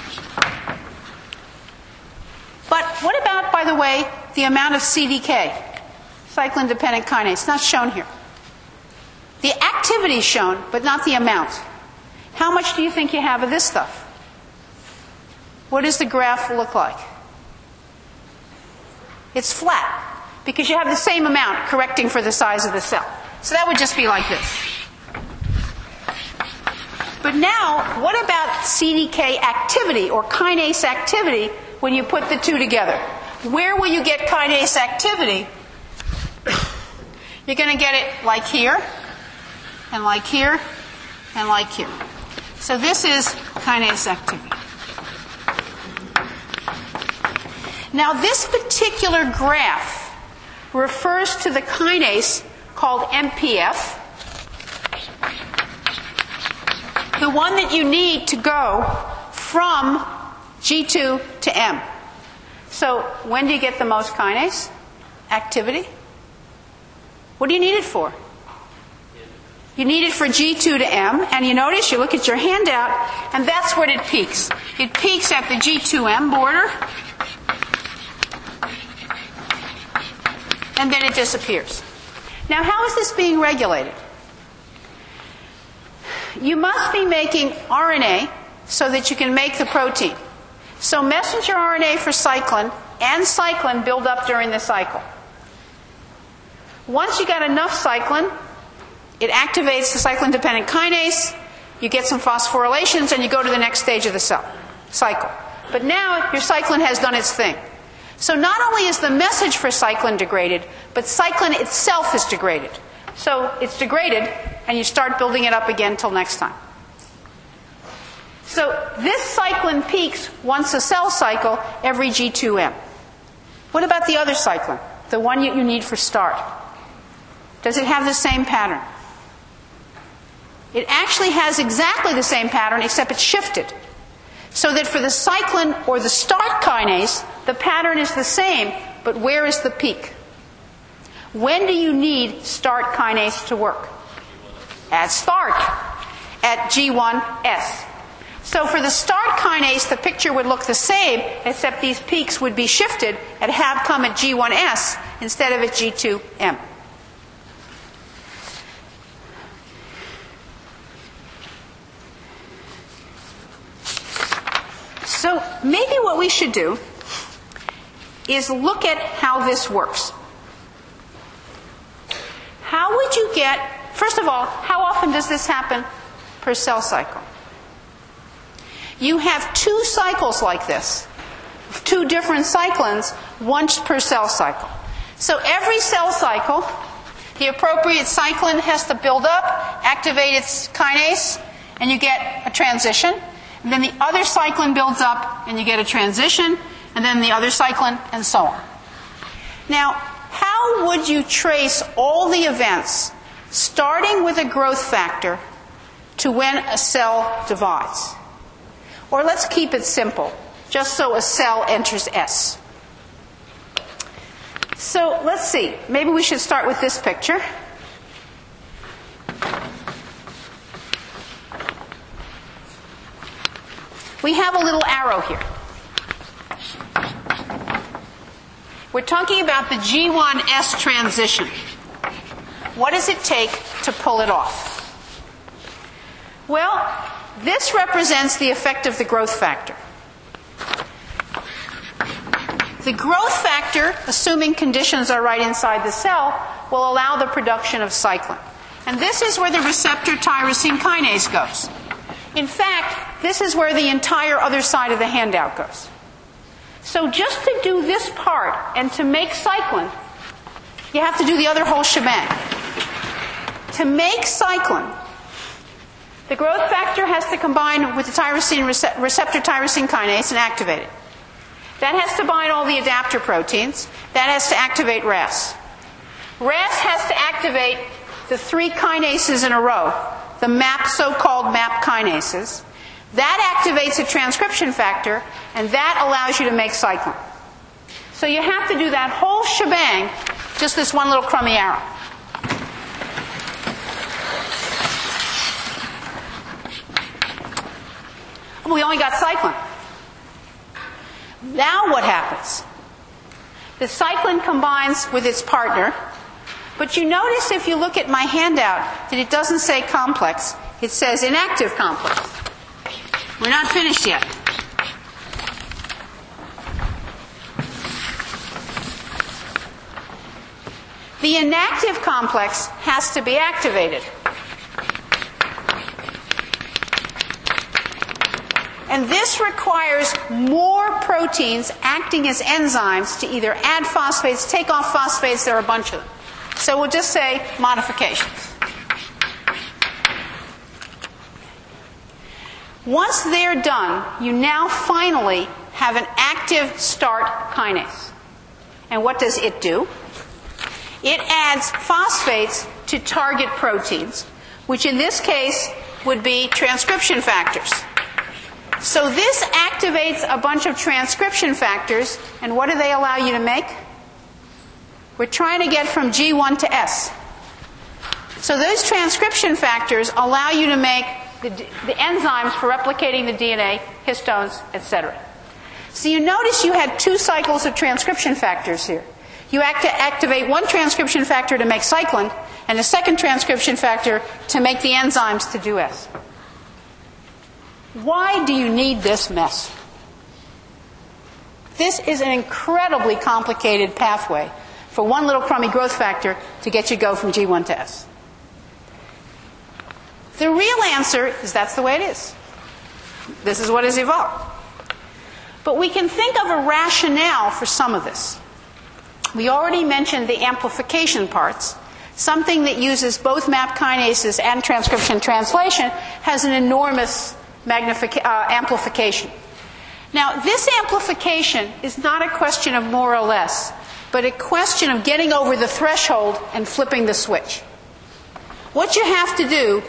A: But what about, by the way, the amount of CDK, cyclin-dependent kinase? It's not shown here. The activity is shown, but not the amount. How much do you think you have of this stuff? What does the graph look like? It's flat, because you have the same amount correcting for the size of the cell. So that would just be like this. But now, what about CDK activity or kinase activity when you put the two together? Where will you get kinase activity? You're going to get it like here, and like here, and like here. So this is kinase activity. Now, this particular graph refers to the kinase called MPF, the one that you need to go from G2 to M. So when do you get the most kinase activity? What do you need it for? You need it for G2 to M, and you notice, you look at your handout, and that's when it peaks. It peaks at the G2M border, and then it disappears. Now, how is this being regulated? You must be making RNA so that you can make the protein. So messenger RNA for cyclin and cyclin build up during the cycle. Once you got enough cyclin, it activates the cyclin-dependent kinase, you get some phosphorylations, and you go to the next stage of the cycle. But now your cyclin has done its thing. So not only is the message for cyclin degraded, but cyclin itself is degraded. So it's degraded, and you start building it up again till next time. So this cyclin peaks once a cell cycle every G2M. What about the other cyclin, the one you need for start? Does it have the same pattern? It actually has exactly the same pattern, except it's shifted. So that for the cyclin or the start kinase, the pattern is the same, but where is the peak? When do you need start kinase to work? At start, at G1S. So for the start kinase, the picture would look the same, except these peaks would be shifted and have come at G1S instead of at G2M. So maybe what we should do is look at how this works. How would you get, first of all, how often does this happen per cell cycle? You have 2 cycles like this, 2 different cyclins, once per cell cycle. So every cell cycle, the appropriate cyclin has to build up, activate its kinase, and you get a transition. And then the other cyclin builds up, and you get a transition, and then the other cyclin, and so on. Now, how would you trace all the events, starting with a growth factor, to when a cell divides? Or let's keep it simple, just so a cell enters S. So let's see. Maybe we should start with this picture. We have a little arrow here. We're talking about the G1S transition. What does it take to pull it off? Well, this represents the effect of the growth factor. The growth factor, assuming conditions are right inside the cell, will allow the production of cyclin. And this is where the receptor tyrosine kinase goes. In fact, this is where the entire other side of the handout goes. So just to do this part and to make cyclin, you have to do the other whole shebang. To make cyclin, the growth factor has to combine with the tyrosine receptor tyrosine kinase and activate it. That has to bind all the adapter proteins. That has to activate RAS. RAS has to activate the 3 kinases in a row, the so-called MAP kinases. That activates a transcription factor, and that allows you to make cyclin. So you have to do that whole shebang, just this one little crummy arrow. We only got cyclin. Now what happens? The cyclin combines with its partner, but you notice if you look at my handout that it doesn't say complex, it says inactive complex. We're not finished yet. The inactive complex has to be activated. And this requires more proteins acting as enzymes to either add phosphates, take off phosphates, there are a bunch of them. So we'll just say modifications. Once they're done, you now finally have an active start kinase. And what does it do? It adds phosphates to target proteins, which in this case would be transcription factors. So this activates a bunch of transcription factors, and what do they allow you to make? We're trying to get from G1 to S. So those transcription factors allow you to make the enzymes for replicating the DNA, histones, etc. So you notice you had 2 cycles of transcription factors here. You activate one transcription factor to make cyclin, and a second transcription factor to make the enzymes to do S. Why do you need this mess? This is an incredibly complicated pathway for one little crummy growth factor to get you to go from G1 to S. The real answer is that's the way it is. This is what has evolved. But we can think of a rationale for some of this. We already mentioned the amplification parts. Something that uses both MAP kinases and transcription translation has an enormous amplification. Now, this amplification is not a question of more or less. but a question of getting over the threshold and flipping the switch. What you have to do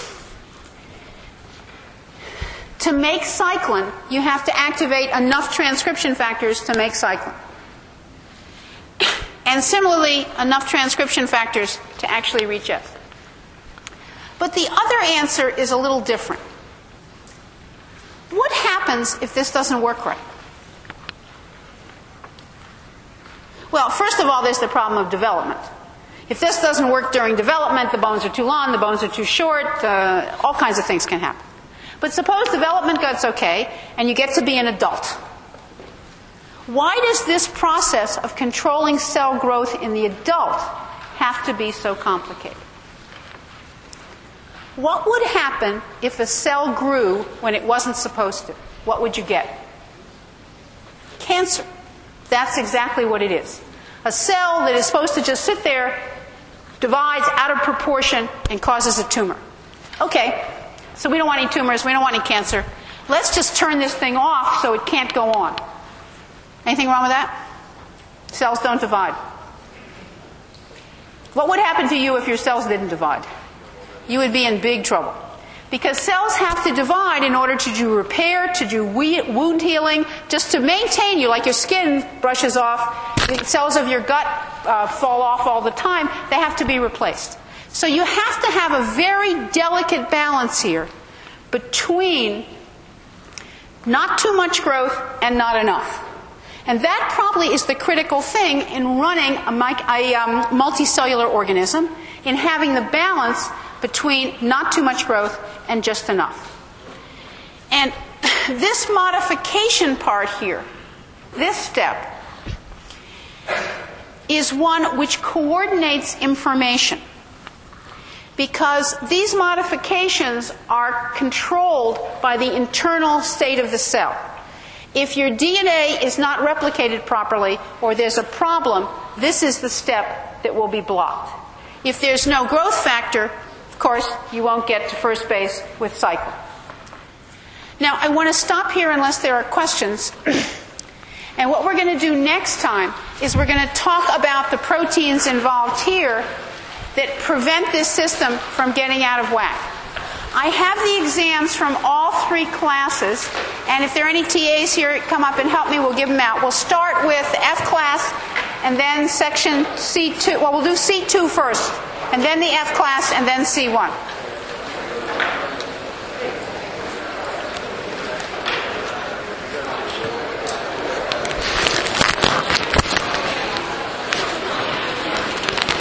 A: to make cyclin, you have to activate enough transcription factors to make cyclin. And similarly, enough transcription factors to actually reach S. But the other answer is a little different. What happens if this doesn't work right? Well, first of all, there's the problem of development. If this doesn't work during development, the bones are too long, the bones are too short, all kinds of things can happen. But suppose development goes okay, and you get to be an adult. Why does this process of controlling cell growth in the adult have to be so complicated? What would happen if a cell grew when it wasn't supposed to? What would you get? Cancer. That's exactly what it is. A cell that is supposed to just sit there divides out of proportion and causes a tumor. Okay, so we don't want any tumors, we don't want any cancer. Let's just turn this thing off so it can't go on. Anything wrong with that? Cells don't divide. What would happen to you if your cells didn't divide? You would be in big trouble. Because cells have to divide in order to do repair, to do wound healing, just to maintain you, like your skin brushes off, the cells of your gut fall off all the time, they have to be replaced. So you have to have a very delicate balance here between not too much growth and not enough. And that probably is the critical thing in running a multicellular organism, in having the balance between not too much growth and just enough. And this modification part here, this step, is one which coordinates information, because these modifications are controlled by the internal state of the cell. If your DNA is not replicated properly or there's a problem, this is the step that will be blocked. If there's no growth factor, of course, you won't get to first base with cyclin. Now, I want to stop here unless there are questions. And what we're going to do next time is we're going to talk about the proteins involved here that prevent this system from getting out of whack. I have the exams from all three classes, and if there are any TAs here, come up and help me, we'll give them out. We'll start with F class, and then section C2. Well, we'll do C2 first, and then the F class, and then C1.